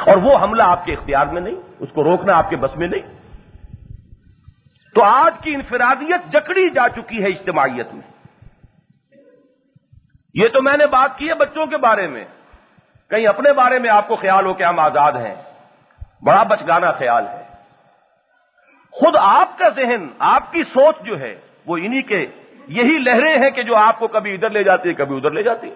اور وہ حملہ آپ کے اختیار میں نہیں، اس کو روکنا آپ کے بس میں نہیں۔ تو آج کی انفرادیت جکڑی جا چکی ہے اجتماعیت میں۔ یہ تو میں نے بات کی ہے بچوں کے بارے میں، کہیں اپنے بارے میں آپ کو خیال ہو کہ ہم آزاد ہیں، بڑا بچگانہ خیال ہے۔ خود آپ کا ذہن، آپ کی سوچ جو ہے وہ انہی کے یہی لہریں ہیں کہ جو آپ کو کبھی ادھر لے جاتی ہے کبھی ادھر لے جاتی ہے۔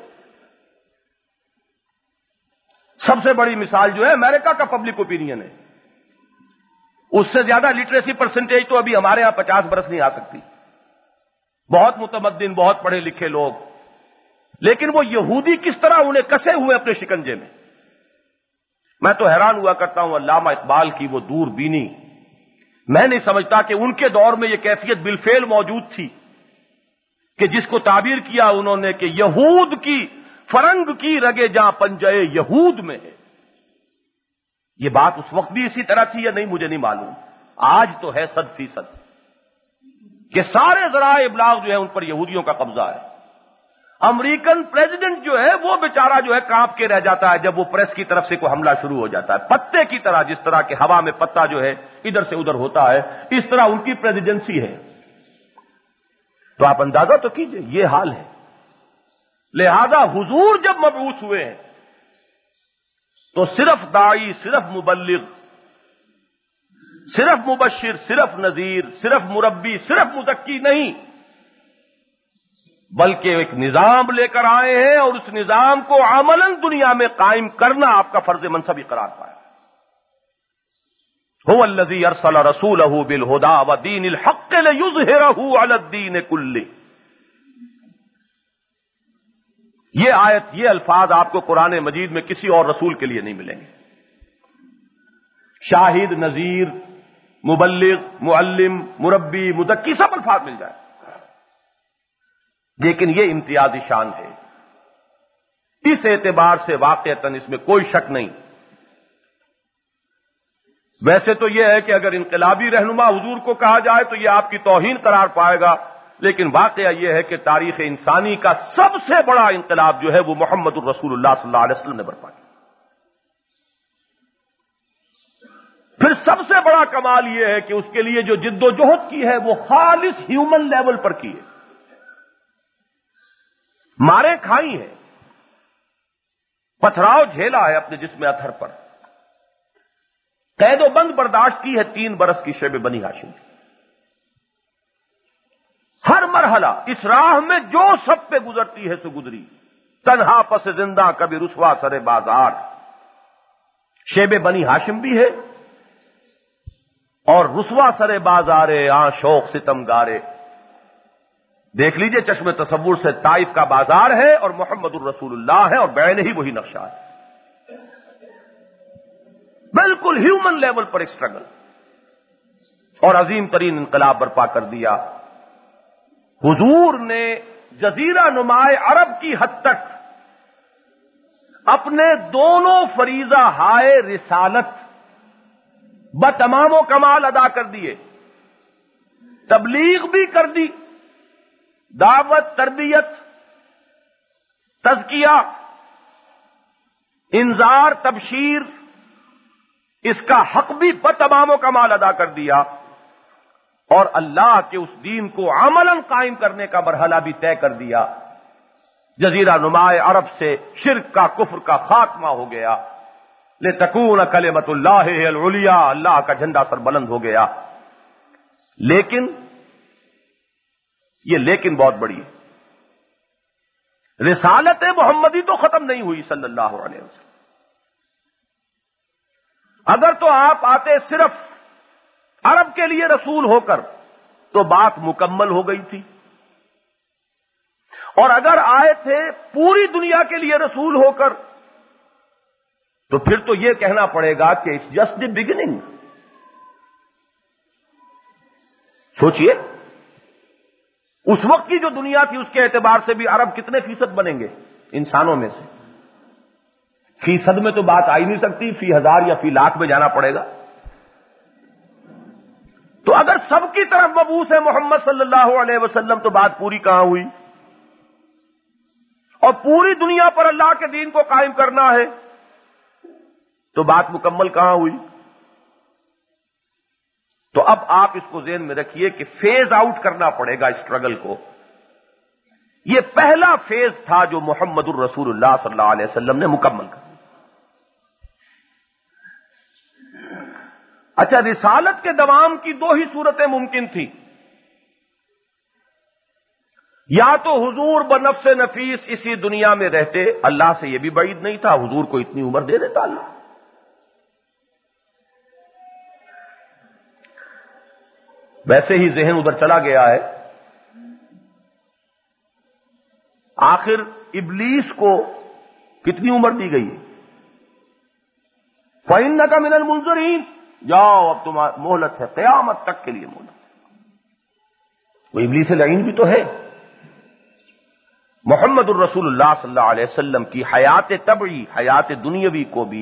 سب سے بڑی مثال جو ہے امریکہ کا پبلک اوپینین ہے، اس سے زیادہ لٹریسی پرسنٹیج تو ابھی ہمارے ہاں 50 برس نہیں آ سکتی۔ بہت متمدن، بہت پڑھے لکھے لوگ، لیکن وہ یہودی کس طرح انہیں کسے ہوئے اپنے شکنجے میں۔ میں تو حیران ہوا کرتا ہوں علامہ اقبال کی وہ دور بینی، میں نہیں سمجھتا کہ ان کے دور میں یہ کیفیت بالفعل موجود تھی کہ جس کو تعبیر کیا انہوں نے کہ یہود کی فرنگ کی رگے جاں پنجے یہود میں ہے۔ یہ بات اس وقت بھی اسی طرح تھی یا نہیں مجھے نہیں معلوم، آج تو ہے 100% کہ سارے ذرائع ابلاغ جو ہے ان پر یہودیوں کا قبضہ ہے۔ امریکن پریزیڈنٹ جو ہے وہ بیچارہ جو ہے کانپ کے رہ جاتا ہے جب وہ پریس کی طرف سے کوئی حملہ شروع ہو جاتا ہے، پتے کی طرح، جس طرح کہ ہوا میں پتا جو ہے ادھر سے ادھر ہوتا ہے، اس طرح ان کی پریزیڈنسی ہے۔ تو آپ اندازہ تو کیجئے یہ حال ہے۔ لہذا حضور جب مبعوث ہوئے ہیں تو صرف داعی، صرف مبلغ، صرف مبشر، صرف نذیر، صرف مربی، صرف مزکی نہیں، بلکہ ایک نظام لے کر آئے ہیں اور اس نظام کو عملاً دنیا میں قائم کرنا آپ کا فرض منصبی قرار پایا۔ هو الذی ارسل رسولہ بالہدی ودین الحق لیظہرہ علی الدین کلہ۔ یہ آیت، یہ الفاظ آپ کو قرآن مجید میں کسی اور رسول کے لیے نہیں ملیں گے۔ شاہد، نذیر، مبلغ، معلم، مربی، مزکی سب الفاظ مل جائے، لیکن یہ امتیازی شان ہے۔ اس اعتبار سے واقعتاً اس میں کوئی شک نہیں۔ ویسے تو یہ ہے کہ اگر انقلابی رہنما حضور کو کہا جائے تو یہ آپ کی توہین قرار پائے گا، لیکن واقعہ یہ ہے کہ تاریخ انسانی کا سب سے بڑا انقلاب جو ہے وہ محمد الرسول اللہ صلی اللہ علیہ وسلم نے برپا کیا۔ پھر سب سے بڑا کمال یہ ہے کہ اس کے لیے جو جد و جہد کی ہے وہ خالص ہیومن لیول پر کی ہے، مارے کھائی ہیں، پتھراؤ جھیلا ہے اپنے جسم اطہر پر، قید و بند برداشت کی ہے 3 برس کی شیب بنی ہاشم کی۔ ہر مرحلہ اس راہ میں جو سب پہ گزرتی ہے سو گزری، تنہا پس زندہ کبھی رسوا سر بازار۔ شیب بنی ہاشم بھی ہے اور رسوا سر بازار آں شوق ستم گارے۔ دیکھ لیجئے چشم تصور سے طائف کا بازار ہے اور محمد الرسول اللہ ہے اور بعینہ ہی وہی نقشہ ہے، بالکل ہیومن لیول پر ایک سٹرگل، اور عظیم ترین انقلاب برپا کر دیا۔ حضور نے جزیرہ نمائے عرب کی حد تک اپنے دونوں فریضہ ہائے رسالت بتمام و کمال ادا کر دیے، تبلیغ بھی کر دی، دعوت، تربیت، تزکیہ، انذار، تبشیر، اس کا حق بھی بتمام و کمال ادا کر دیا، اور اللہ کے اس دین کو عملاً قائم کرنے کا مرحلہ بھی طے کر دیا۔ جزیرہ نمائے عرب سے شرک کا، کفر کا خاتمہ ہو گیا، لتکون کلمۃ اللہ العلیٰ، اللہ کا جھنڈا سر بلند ہو گیا۔ لیکن یہ لیکن بہت بڑی ہے، رسالت محمدی تو ختم نہیں ہوئی صلی اللہ علیہ وسلم۔ اگر تو آپ آتے صرف عرب کے لیے رسول ہو کر تو بات مکمل ہو گئی تھی، اور اگر آئے تھے پوری دنیا کے لیے رسول ہو کر تو پھر تو یہ کہنا پڑے گا کہ اٹس جسٹ دی بگننگ۔ سوچئے اس وقت کی جو دنیا تھی اس کے اعتبار سے بھی عرب کتنے فیصد بنیں گے انسانوں میں سے؟ فیصد میں تو بات آ ہی نہیں سکتی، فی ہزار یا فی لاکھ میں جانا پڑے گا۔ تو اگر سب کی طرف مبعوث ہے محمد صلی اللہ علیہ وسلم تو بات پوری کہاں ہوئی؟ اور پوری دنیا پر اللہ کے دین کو قائم کرنا ہے تو بات مکمل کہاں ہوئی؟ تو اب آپ اس کو ذہن میں رکھیے کہ فیز آؤٹ کرنا پڑے گا اسٹرگل کو. یہ پہلا فیز تھا جو محمد الرسول اللہ صلی اللہ علیہ وسلم نے مکمل کر. اچھا، رسالت کے دوام کی دو ہی صورتیں ممکن تھی. یا تو حضور بنفس نفیس اسی دنیا میں رہتے، اللہ سے یہ بھی بعید نہیں تھا، حضور کو اتنی عمر دے دیتا اللہ. ویسے ہی ذہن ادھر چلا گیا ہے. آخر ابلیس کو کتنی عمر دی گئی ہے؟ فَإِنَّكَ مِنَ الْمُنظَرِينَ، جاؤ اب تمہاری مہلت ہے قیامت تک کے لیے مہلت. وہ ابلیس لعین بھی تو ہے. محمد الرسول اللہ صلی اللہ علیہ وسلم کی حیات طبعی، حیات دنیاوی کو بھی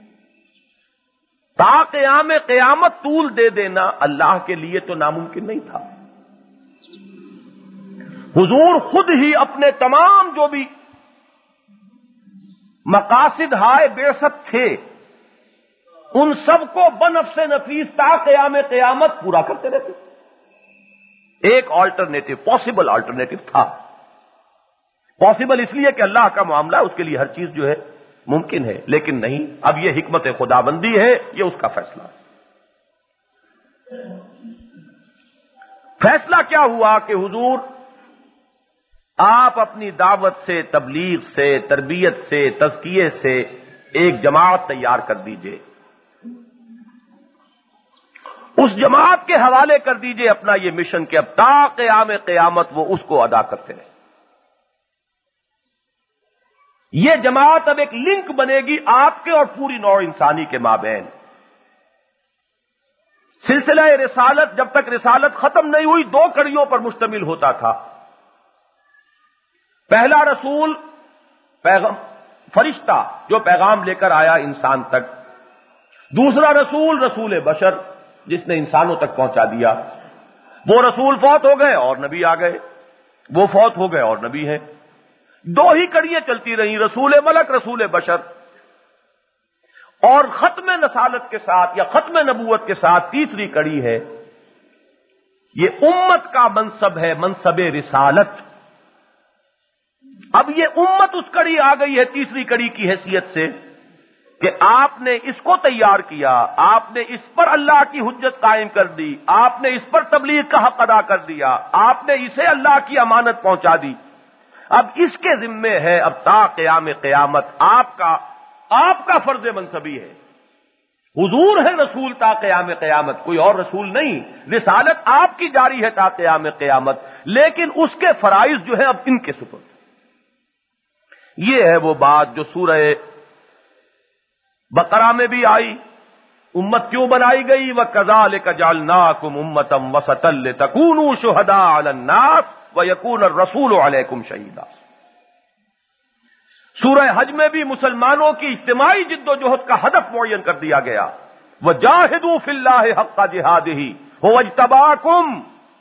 تا قیام قیامت طول دے دینا اللہ کے لیے تو ناممکن نہیں تھا. حضور خود ہی اپنے تمام جو بھی مقاصد ہائے بعثت تھے ان سب کو بنفس نفیس تا قیام قیامت پورا کرتے رہتے. ایک آلٹرنیٹو، پاسبل آلٹرنیٹو تھا. پاسبل اس لیے کہ اللہ کا معاملہ، اس کے لیے ہر چیز جو ہے ممکن ہے، لیکن نہیں. اب یہ حکمت خداوندی ہے، یہ اس کا فیصلہ ہے. فیصلہ کیا ہوا کہ حضور آپ اپنی دعوت سے، تبلیغ سے، تربیت سے، تزکیے سے ایک جماعت تیار کر دیجئے. اس جماعت کے حوالے کر دیجئے اپنا یہ مشن کہ اب تا قیام قیامت وہ اس کو ادا کرتے رہیں. یہ جماعت اب ایک لنک بنے گی آپ کے اور پوری نوع انسانی کے مابین. سلسلہ رسالت جب تک رسالت ختم نہیں ہوئی دو کڑیوں پر مشتمل ہوتا تھا. پہلا رسول فرشتہ جو پیغام لے کر آیا انسان تک. دوسرا رسول رسول بشر جس نے انسانوں تک پہنچا دیا. وہ رسول فوت ہو گئے اور نبی آ گئے، وہ فوت ہو گئے اور نبی ہیں. دو ہی کڑیاں چلتی رہیں، رسول ملک، رسول بشر. اور ختم رسالت کے ساتھ یا ختم نبوت کے ساتھ تیسری کڑی ہے، یہ امت کا منصب ہے، منصب رسالت. اب یہ امت اس کڑی آ گئی ہے تیسری کڑی کی حیثیت سے کہ آپ نے اس کو تیار کیا، آپ نے اس پر اللہ کی حجت قائم کر دی، آپ نے اس پر تبلیغ کا حق ادا کر دیا، آپ نے اسے اللہ کی امانت پہنچا دی. اب اس کے ذمے ہے اب تا قیام قیامت آپ کا فرض منصبی ہے. حضور ہے رسول تا قیام قیامت، کوئی اور رسول نہیں. رسالت آپ کی جاری ہے تا قیام قیامت، لیکن اس کے فرائض جو ہے اب ان کے سپرد. یہ ہے وہ بات جو سورہ بقرہ میں بھی آئی. امت کیوں بنائی گئی؟ وَكَذَلِكَ جَعَلْنَاكُمْ أُمَّةً وَسَطًا لِتَكُونُوا شُهَدَاءَ عَلَى النَّاسِ وَيَكُونَ الرَّسُولُ عَلَيْكُمْ شَهِيدًا. سورہ حج میں بھی مسلمانوں کی اجتماعی جد و جہد کا ہدف معین کر دیا گیا. وَجَاهِدُوا فِي اللَّهِ حَقَّ جِهَادِهِ هُوَ اجْتَبَاكُمْ.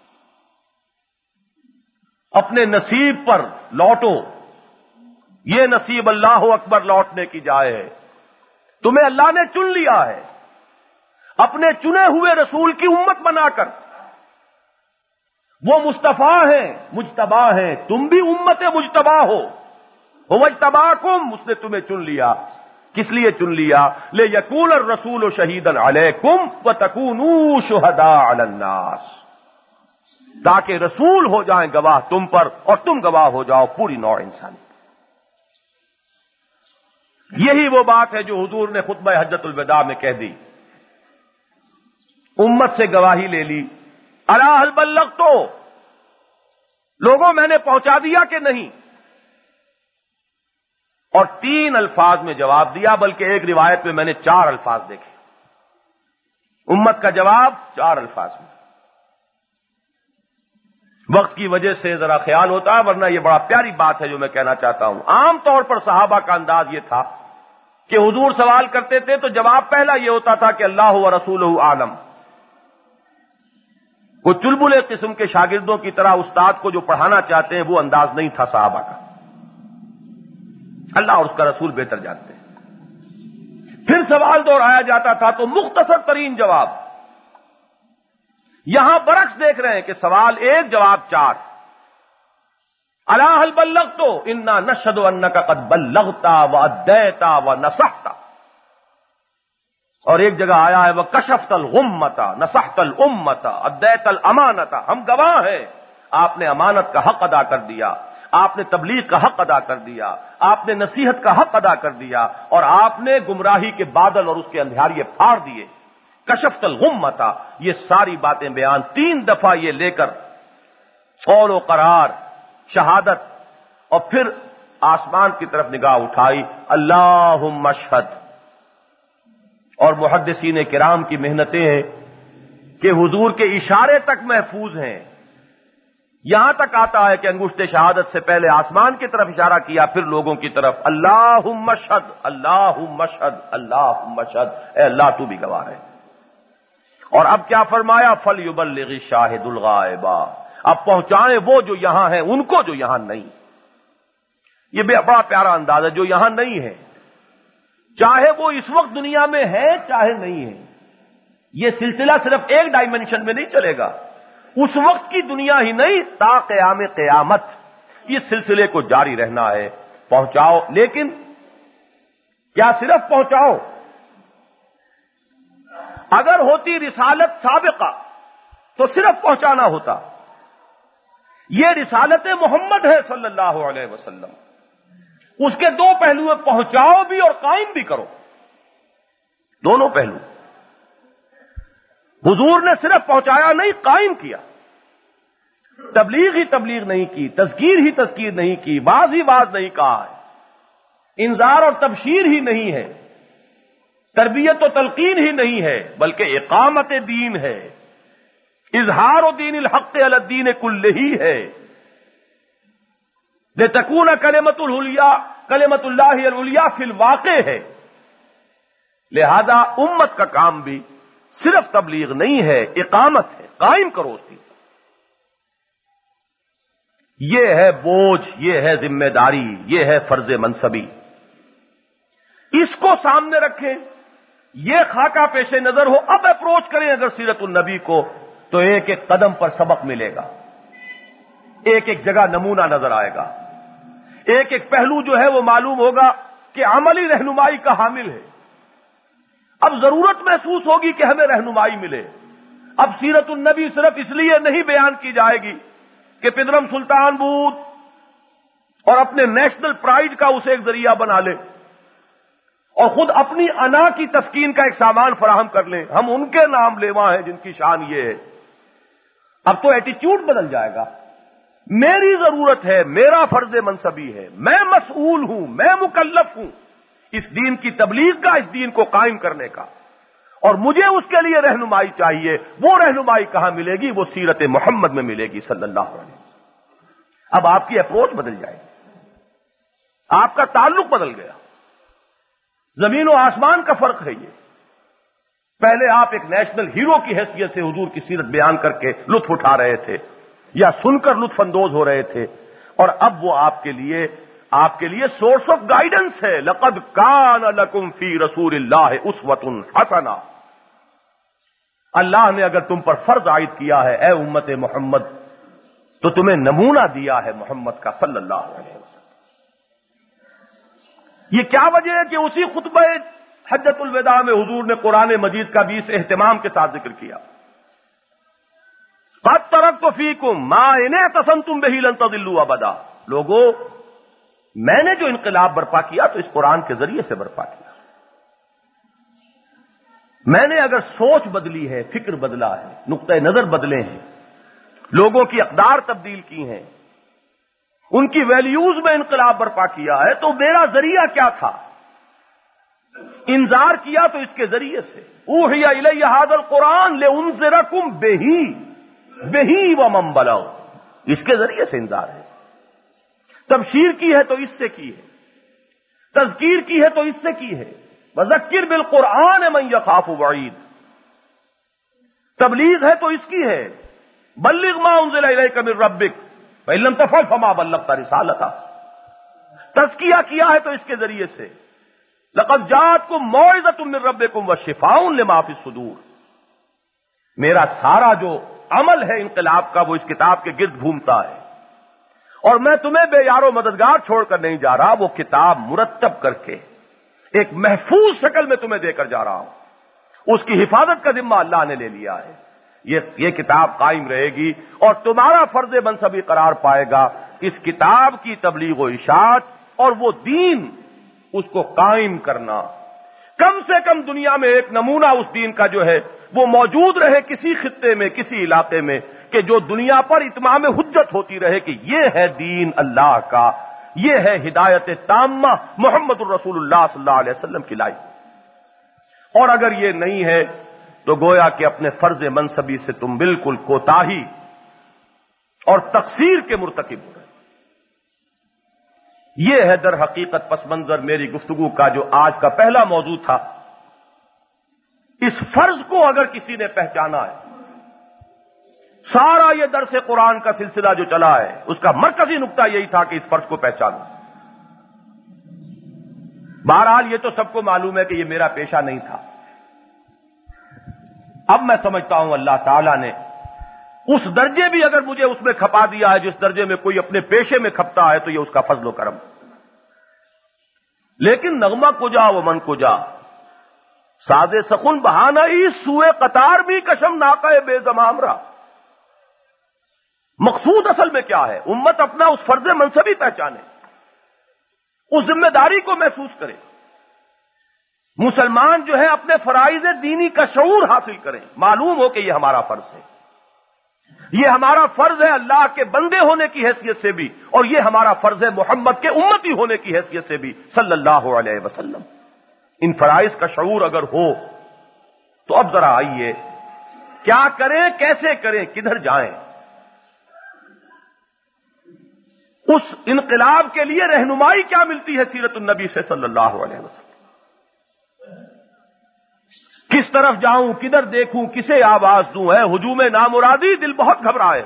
اپنے نصیب پر لوٹو، یہ نصیب اللہ اکبر لوٹنے کی جائے ہے. تمہیں اللہ نے چن لیا ہے اپنے چنے ہوئے رسول کی امت بنا کر. وہ مصطفیٰ ہیں، مجتبی ہیں، تم بھی امت مجتبی ہو. وَاجْتَبَاكُمْ، اس نے تمہیں چن لیا. کس لیے چن لیا؟ لِيَكُونَ الرَّسُولُ شَهِيدًا عَلَيْكُمْ وَتَكُونُوا شُهَدَاءَ عَلَى النَّاسِ، تاکہ رسول ہو جائیں گواہ تم پر اور تم گواہ ہو جاؤ پوری نوع انسانی. یہی وہ بات ہے جو حضور نے خطبہ حجۃ الوداع میں کہہ دی. امت سے گواہی لے لی، الا هل بلغت، لوگوں میں نے پہنچا دیا کہ نہیں؟ اور 3 الفاظ میں جواب دیا، بلکہ ایک روایت میں نے 4 الفاظ دیکھے. امت کا جواب 4 الفاظ میں. وقت کی وجہ سے ذرا خیال ہوتا ہے، ورنہ یہ بڑا پیاری بات ہے جو میں کہنا چاہتا ہوں. عام طور پر صحابہ کا انداز یہ تھا کہ حضور سوال کرتے تھے تو جواب پہلا یہ ہوتا تھا کہ اللہ و رسولہ عالم. وہ چلبلے قسم کے شاگردوں کی طرح استاد کو جو پڑھانا چاہتے ہیں وہ انداز نہیں تھا صحابہ کا. اللہ اور اس کا رسول بہتر جانتے ہیں. پھر سوال دہرایا جاتا تھا تو مختصر ترین جواب. یہاں برعکس دیکھ رہے ہیں کہ سوال ایک جواب چار. الا هل بلغت انا نشهد انك قد بلغت واديت ونصحت. اور ایک جگہ آیا ہے وکشفت الغمۃ نصحت الامۃ ادیت الامانۃ. ہم گواہ ہیں آپ نے امانت کا حق ادا کر دیا، آپ نے تبلیغ کا حق ادا کر دیا، آپ نے نصیحت کا حق ادا کر دیا، اور آپ نے گمراہی کے بادل اور اس کے اندھیارے پھاڑ دیے. کشفت الغمۃ، یہ ساری باتیں بیان 3 دفعہ یہ لے کر قول و قرار، شہادت، اور پھر آسمان کی طرف نگاہ اٹھائی اللہم اشہد. اور محدثین کرام کی محنتیں ہیں کہ حضور کے اشارے تک محفوظ ہیں. یہاں تک آتا ہے کہ انگشت شہادت سے پہلے آسمان کی طرف اشارہ کیا، پھر لوگوں کی طرف اللہم اشہد اللہم اشہد اللہم اشہد. اے اللہ تو بھی گواہ ہے. اور اب کیا فرمایا فلیبلغ الشاہد الغائب. اب پہنچائیں وہ جو یہاں ہیں ان کو جو یہاں نہیں. یہ بڑا پیارا انداز ہے، جو یہاں نہیں ہے، چاہے وہ اس وقت دنیا میں ہے چاہے نہیں ہے. یہ سلسلہ صرف ایک ڈائمنشن میں نہیں چلے گا، اس وقت کی دنیا ہی نہیں، تا قیام قیامت اس سلسلے کو جاری رہنا ہے. پہنچاؤ، لیکن کیا صرف پہنچاؤ؟ اگر ہوتی رسالت سابقہ تو صرف پہنچانا ہوتا. یہ رسالت محمد ہے صلی اللہ علیہ وسلم. اس کے 2 پہلو ہیں، پہنچاؤ بھی اور قائم بھی کرو. دونوں پہلو. حضور نے صرف پہنچایا نہیں، قائم کیا. تبلیغ ہی تبلیغ نہیں کی، تذکیر ہی تذکیر نہیں کی، واعظ ہی واعظ نہیں کہا ہے، انذار اور تبشیر ہی نہیں ہے، تربیت و تلقین ہی نہیں ہے، بلکہ اقامت دین ہے، اظہار و دین الحق علی الدین کلہ ہے. لتکون کلمۃ اللہ العلیٰ فی الواقع ہے. لہذا امت کا کام بھی صرف تبلیغ نہیں ہے، اقامت ہے. قائم کرو اس چیز. یہ ہے بوجھ، یہ ہے ذمہ داری، یہ ہے فرض منصبی. اس کو سامنے رکھیں، یہ خاکہ پیش نظر ہو. اب اپروچ کریں اگر سیرت النبی کو تو ایک ایک قدم پر سبق ملے گا، ایک ایک جگہ نمونہ نظر آئے گا، ایک ایک پہلو جو ہے وہ معلوم ہوگا کہ عملی رہنمائی کا حامل ہے. اب ضرورت محسوس ہوگی کہ ہمیں رہنمائی ملے. اب سیرت النبی صرف اس لیے نہیں بیان کی جائے گی کہ پدرم سلطان بود اور اپنے نیشنل پرائیڈ کا اسے ایک ذریعہ بنا لے اور خود اپنی انا کی تسکین کا ایک سامان فراہم کر لیں. ہم ان کے نام لیوا ہیں جن کی شان یہ ہے. اب تو ایٹیچیوڈ بدل جائے گا. میری ضرورت ہے، میرا فرض منصبی ہے، میں مسئول ہوں، میں مکلف ہوں اس دین کی تبلیغ کا، اس دین کو قائم کرنے کا، اور مجھے اس کے لیے رہنمائی چاہیے. وہ رہنمائی کہاں ملے گی؟ وہ سیرت محمد میں ملے گی صلی اللہ علیہ وسلم. اب آپ کی اپروچ بدل جائے گی، آپ کا تعلق بدل گیا. زمین و آسمان کا فرق ہے یہ. پہلے آپ ایک نیشنل ہیرو کی حیثیت سے حضور کی سیرت بیان کر کے لطف اٹھا رہے تھے یا سن کر لطف اندوز ہو رہے تھے، اور اب وہ آپ کے لیے سورس آف گائیڈنس ہے. لقد کان لکم فی رسول اللہ اسوۃ حسنہ. اللہ نے اگر تم پر فرض عائد کیا ہے اے امت محمد تو تمہیں نمونہ دیا ہے محمد کا صلی اللہ علیہ وسلم. یہ کیا وجہ ہے کہ اسی خطبہ حجۃ الوداع میں حضور نے قرآن مجید کا بھی اس اہتمام کے ساتھ ذکر کیا. قد ترکت فیکم ما ان اعتصمتم بہ لن تضلوا ابدا. لوگوں، میں نے جو انقلاب برپا کیا تو اس قرآن کے ذریعے سے برپا کیا. میں نے اگر سوچ بدلی ہے، فکر بدلا ہے، نقطۂ نظر بدلے ہیں، لوگوں کی اقدار تبدیل کی ہیں، ان کی ویلیوز میں انقلاب برپا کیا ہے، تو میرا ذریعہ کیا تھا؟ انذار کیا تو اس کے ذریعے سے اوحی الی ھذا القرآن لانذرکم بہ ومن بلغ. اس کے ذریعے سے انذار ہے. تبشیر کی ہے تو اس سے کی ہے، تذکیر کی ہے تو اس سے کی ہے. وذکر بالقرآن من یخاف وعید. تبلیغ ہے تو اس کی ہے. بلغ ما انزل الیک من ربک فإن لم تفعل فما بلغت رسالتہ. تزکیہ کیا ہے تو اس کے ذریعے سے. لقد جاءتکم موعظۃ من ربکم وشفاء لما فی الصدور. میرا سارا جو عمل ہے انقلاب کا وہ اس کتاب کے گرد گھومتا ہے، اور میں تمہیں بے یار و مددگار چھوڑ کر نہیں جا رہا، وہ کتاب مرتب کر کے ایک محفوظ شکل میں تمہیں دے کر جا رہا ہوں. اس کی حفاظت کا ذمہ اللہ نے لے لیا ہے. یہ کتاب قائم رہے گی اور تمہارا فرض منصبی قرار پائے گا اس کتاب کی تبلیغ و اشاعت اور وہ دین اس کو قائم کرنا. کم سے کم دنیا میں ایک نمونہ اس دین کا جو ہے وہ موجود رہے کسی خطے میں، کسی علاقے میں، کہ جو دنیا پر اتمام حجت ہوتی رہے کہ یہ ہے دین اللہ کا، یہ ہے ہدایت تامہ محمد الرسول اللہ صلی اللہ علیہ وسلم کی لائی. اور اگر یہ نہیں ہے تو گویا کہ اپنے فرض منصبی سے تم بالکل کوتاہی اور تقصیر کے مرتکب ہو رہے. یہ ہے در حقیقت پس منظر میری گفتگو کا جو آج کا پہلا موضوع تھا. اس فرض کو اگر کسی نے پہچانا ہے، سارا یہ درس قرآن کا سلسلہ جو چلا ہے اس کا مرکزی نقطہ یہی تھا کہ اس فرض کو پہچانو. بہرحال یہ تو سب کو معلوم ہے کہ یہ میرا پیشہ نہیں تھا. اب میں سمجھتا ہوں اللہ تعالیٰ نے اس درجے بھی اگر مجھے اس میں کھپا دیا ہے جس درجے میں کوئی اپنے پیشے میں کھپتا ہے تو یہ اس کا فضل و کرم. لیکن نغمہ کجا و من کجا، ساز سخن بہانہ ہی سوئے قطار بھی کشم ناقہ بے زمام را. مقصود اصل میں کیا ہے؟ امت اپنا اس فرض منصبی پہچانے، اس ذمہ داری کو محسوس کرے. مسلمان جو ہے اپنے فرائض دینی کا شعور حاصل کریں، معلوم ہو کہ یہ ہمارا فرض ہے، یہ ہمارا فرض ہے اللہ کے بندے ہونے کی حیثیت سے بھی، اور یہ ہمارا فرض ہے محمد کے امتی ہونے کی حیثیت سے بھی صلی اللہ علیہ وسلم. ان فرائض کا شعور اگر ہو تو اب ذرا آئیے کیا کریں، کیسے کریں، کدھر جائیں. اس انقلاب کے لیے رہنمائی کیا ملتی ہے سیرت النبی سے صلی اللہ علیہ وسلم. کس طرف جاؤں، کدھر دیکھوں، کسے آواز دوں؟ ہے ہجوم نامرادی دل بہت گھبرائے.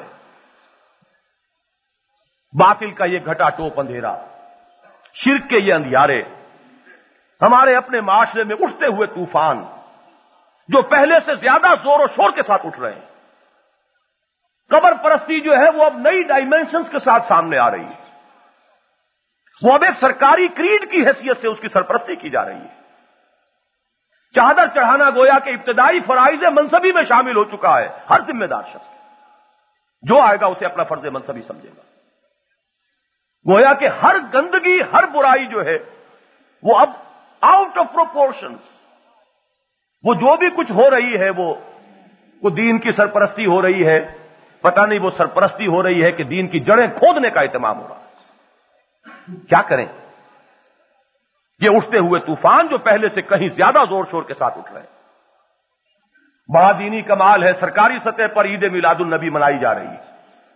باطل کا یہ گھٹا ٹوپ اندھیرا، شرک کے یہ اندھیارے، ہمارے اپنے معاشرے میں اٹھتے ہوئے طوفان جو پہلے سے زیادہ زور و شور کے ساتھ اٹھ رہے ہیں. قبر پرستی جو ہے وہ اب نئی ڈائمینشنز کے ساتھ سامنے آ رہی ہے. وہ اب ایک سرکاری کریڈ کی حیثیت سے اس کی سرپرستی کی جا رہی ہے. چادر چڑھانا گویا کہ ابتدائی فرائض منصبی میں شامل ہو چکا ہے. ہر ذمہ دار شخص جو آئے گا اسے اپنا فرض منصبی سمجھے گا. گویا کہ ہر گندگی، ہر برائی جو ہے وہ اب آؤٹ آف پروپورشن، وہ جو بھی کچھ ہو رہی ہے وہ دین کی سرپرستی ہو رہی ہے. پتہ نہیں وہ سرپرستی ہو رہی ہے کہ دین کی جڑیں کھودنے کا اہتمام ہو رہا ہے. کیا کریں؟ یہ اٹھتے ہوئے طوفان جو پہلے سے کہیں زیادہ زور شور کے ساتھ اٹھ رہے ہیں. بڑا دینی کمال ہے، سرکاری سطح پر عید میلاد النبی منائی جا رہی ہے.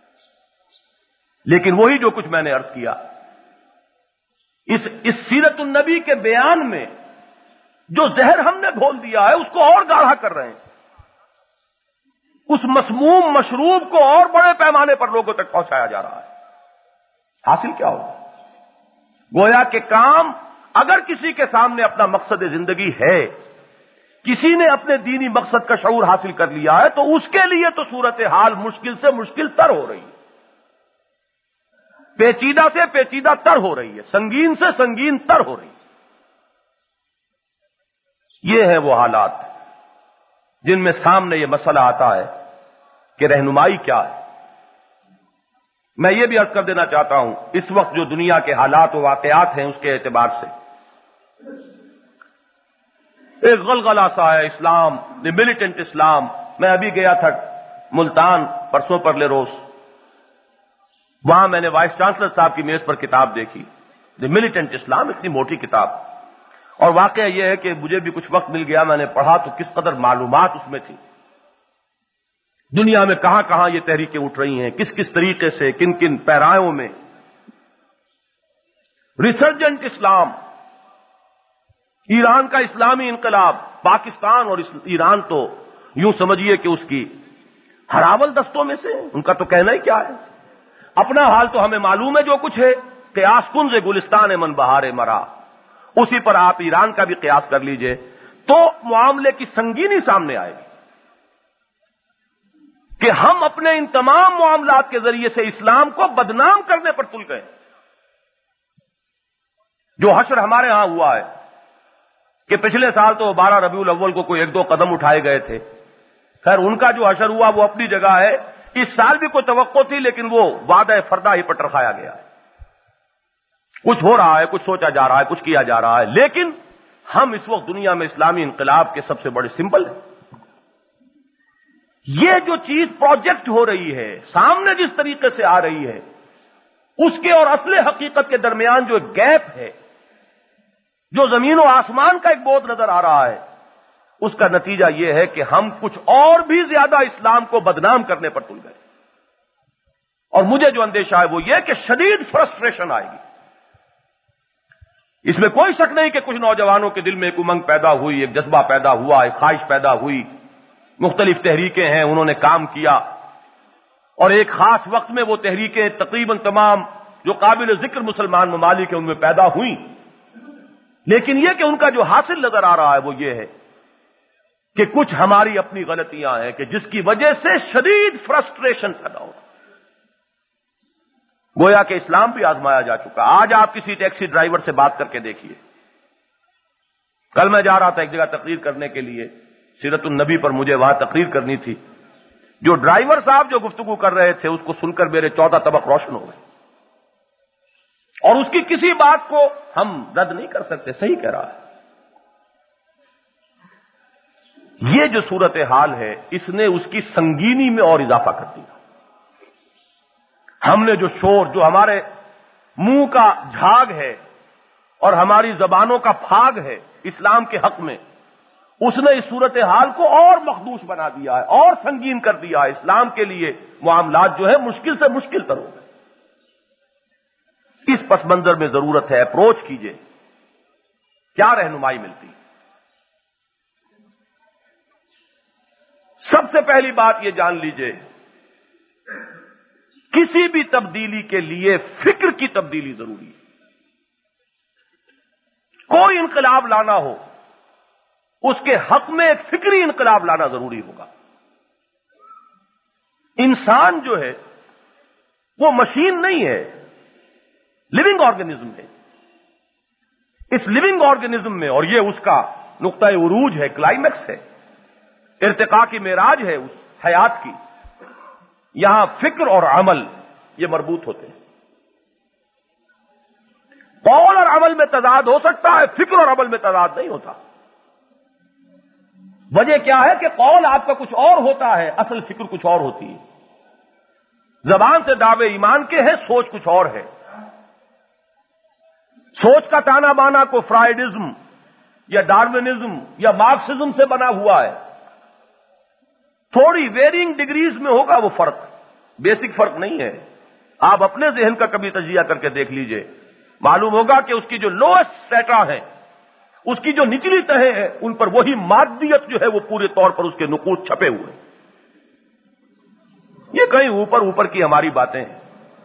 لیکن وہی جو کچھ میں نے عرض کیا، اس سیرت النبی کے بیان میں جو زہر ہم نے گھول دیا ہے اس کو اور گاڑھا کر رہے ہیں. اس مسموم مشروب کو اور بڑے پیمانے پر لوگوں تک پہنچایا جا رہا ہے. حاصل کیا ہوگا؟ گویا کہ کام اگر کسی کے سامنے اپنا مقصد زندگی ہے، کسی نے اپنے دینی مقصد کا شعور حاصل کر لیا ہے، تو اس کے لیے تو صورتحال مشکل سے مشکل تر ہو رہی ہے، پیچیدہ سے پیچیدہ تر ہو رہی ہے، سنگین سے سنگین تر ہو رہی ہے. یہ ہے وہ حالات جن میں سامنے یہ مسئلہ آتا ہے کہ رہنمائی کیا ہے. میں یہ بھی عرض کر دینا چاہتا ہوں، اس وقت جو دنیا کے حالات و واقعات ہیں اس کے اعتبار سے ایک غلغلہ سا ہے اسلام، دی ملیٹنٹ اسلام. میں ابھی گیا تھا ملتان پرسوں پرلے روز، وہاں میں نے وائس چانسلر صاحب کی میز پر کتاب دیکھی، دی ملیٹنٹ اسلام. اتنی موٹی کتاب، اور واقعہ یہ ہے کہ مجھے بھی کچھ وقت مل گیا، میں نے پڑھا تو کس قدر معلومات اس میں تھی. دنیا میں کہاں کہاں یہ تحریکیں اٹھ رہی ہیں، کس کس طریقے سے، کن کن پیرایوں میں. ریسرجنٹ اسلام، ایران کا اسلامی انقلاب. پاکستان اور ایران تو یوں سمجھیے کہ اس کی ہراول دستوں میں سے، ان کا تو کہنا ہی کیا ہے. اپنا حال تو ہمیں معلوم ہے جو کچھ ہے. قیاس کنز گلستان من بہار مرا، اسی پر آپ ایران کا بھی قیاس کر لیجئے تو معاملے کی سنگینی سامنے آئے گی کہ ہم اپنے ان تمام معاملات کے ذریعے سے اسلام کو بدنام کرنے پر تل گئے. جو حشر ہمارے ہاں ہوا ہے کہ پچھلے سال تو 12 ربیع الاول کو کوئی 1-2 قدم اٹھائے گئے تھے. خیر ان کا جو حشر ہوا وہ اپنی جگہ ہے. اس سال بھی کوئی توقع تھی لیکن وہ وعدہ فردہ ہی پر رکھایا گیا ہے. کچھ ہو رہا ہے, کچھ سوچا جا رہا ہے, کچھ کیا جا رہا ہے, لیکن ہم اس وقت دنیا میں اسلامی انقلاب کے سب سے بڑے سمبل ہیں. یہ جو چیز پروجیکٹ ہو رہی ہے سامنے جس طریقے سے آ رہی ہے اس کے اور اصل حقیقت کے درمیان جو ایک گیپ ہے, جو زمین و آسمان کا ایک بہت نظر آ رہا ہے, اس کا نتیجہ یہ ہے کہ ہم کچھ اور بھی زیادہ اسلام کو بدنام کرنے پر تل گئے. اور مجھے جو اندیشہ ہے وہ یہ کہ شدید فرسٹریشن آئے گی. اس میں کوئی شک نہیں کہ کچھ نوجوانوں کے دل میں ایک امنگ پیدا ہوئی, ایک جذبہ پیدا ہوا, ایک خواہش پیدا ہوئی, مختلف تحریکیں ہیں, انہوں نے کام کیا اور ایک خاص وقت میں وہ تحریکیں تقریباً تمام جو قابل ذکر مسلمان ممالک ہیں ان میں پیدا ہوئیں. لیکن یہ کہ ان کا جو حاصل نظر آ رہا ہے وہ یہ ہے کہ کچھ ہماری اپنی غلطیاں ہیں کہ جس کی وجہ سے شدید فرسٹریشن پیدا ہو. گویا کہ اسلام بھی آزمایا جا چکا. آج آپ کسی ٹیکسی ڈرائیور سے بات کر کے دیکھیے. کل میں جا رہا تھا ایک جگہ تقریر کرنے کے لیے, سیرت النبی پر مجھے وہاں تقریر کرنی تھی. جو ڈرائیور صاحب جو گفتگو کر رہے تھے اس کو سن کر میرے 14 طبق روشن ہو گئے, اور اس کی کسی بات کو ہم رد نہیں کر سکتے. صحیح کہہ رہا ہے. یہ جو صورتحال ہے اس نے اس کی سنگینی میں اور اضافہ کر دیا. ہم نے جو شور, جو ہمارے منہ کا جھاگ ہے اور ہماری زبانوں کا پھاگ ہے اسلام کے حق میں, اس نے اس صورتحال کو اور مخدوش بنا دیا ہے, اور سنگین کر دیا ہے. اسلام کے لیے معاملات جو ہے مشکل سے مشکل تر ہو گئے. اس پس منظر میں ضرورت ہے اپروچ کیجئے, کیا رہنمائی ملتی. سب سے پہلی بات یہ جان لیجئے, کسی بھی تبدیلی کے لیے فکر کی تبدیلی ضروری ہے. کوئی انقلاب لانا ہو اس کے حق میں ایک فکری انقلاب لانا ضروری ہوگا. انسان جو ہے وہ مشین نہیں ہے, لیونگ آرگنزم ہے. اس لیونگ آرگنزم میں, اور یہ اس کا نقطہ عروج ہے, کلائمیکس ہے, ارتقاء کی معراج ہے اس حیات کی, یہاں فکر اور عمل یہ مربوط ہوتے ہیں. قول اور عمل میں تضاد ہو سکتا ہے, فکر اور عمل میں تضاد نہیں ہوتا. وجہ کیا ہے کہ قول آپ کا کچھ اور ہوتا ہے, اصل فکر کچھ اور ہوتی ہے. زبان سے دعوے ایمان کے ہیں, سوچ کچھ اور ہے. سوچ کا تانا بانا کو فرائیڈزم یا ڈارونزم یا مارکسزم سے بنا ہوا ہے. تھوڑی ویرینگ ڈگریز میں ہوگا وہ فرق, بیسک فرق نہیں ہے. آپ اپنے ذہن کا کبھی تجزیہ کر کے دیکھ لیجئے, معلوم ہوگا کہ اس کی جو لوئسٹ سٹریٹا ہے, اس کی جو نچلی تہیں ہیں, ان پر وہی مادیت جو ہے وہ پورے طور پر اس کے نقوط چھپے ہوئے ہیں. یہ کہیں اوپر اوپر کی ہماری باتیں ہیں.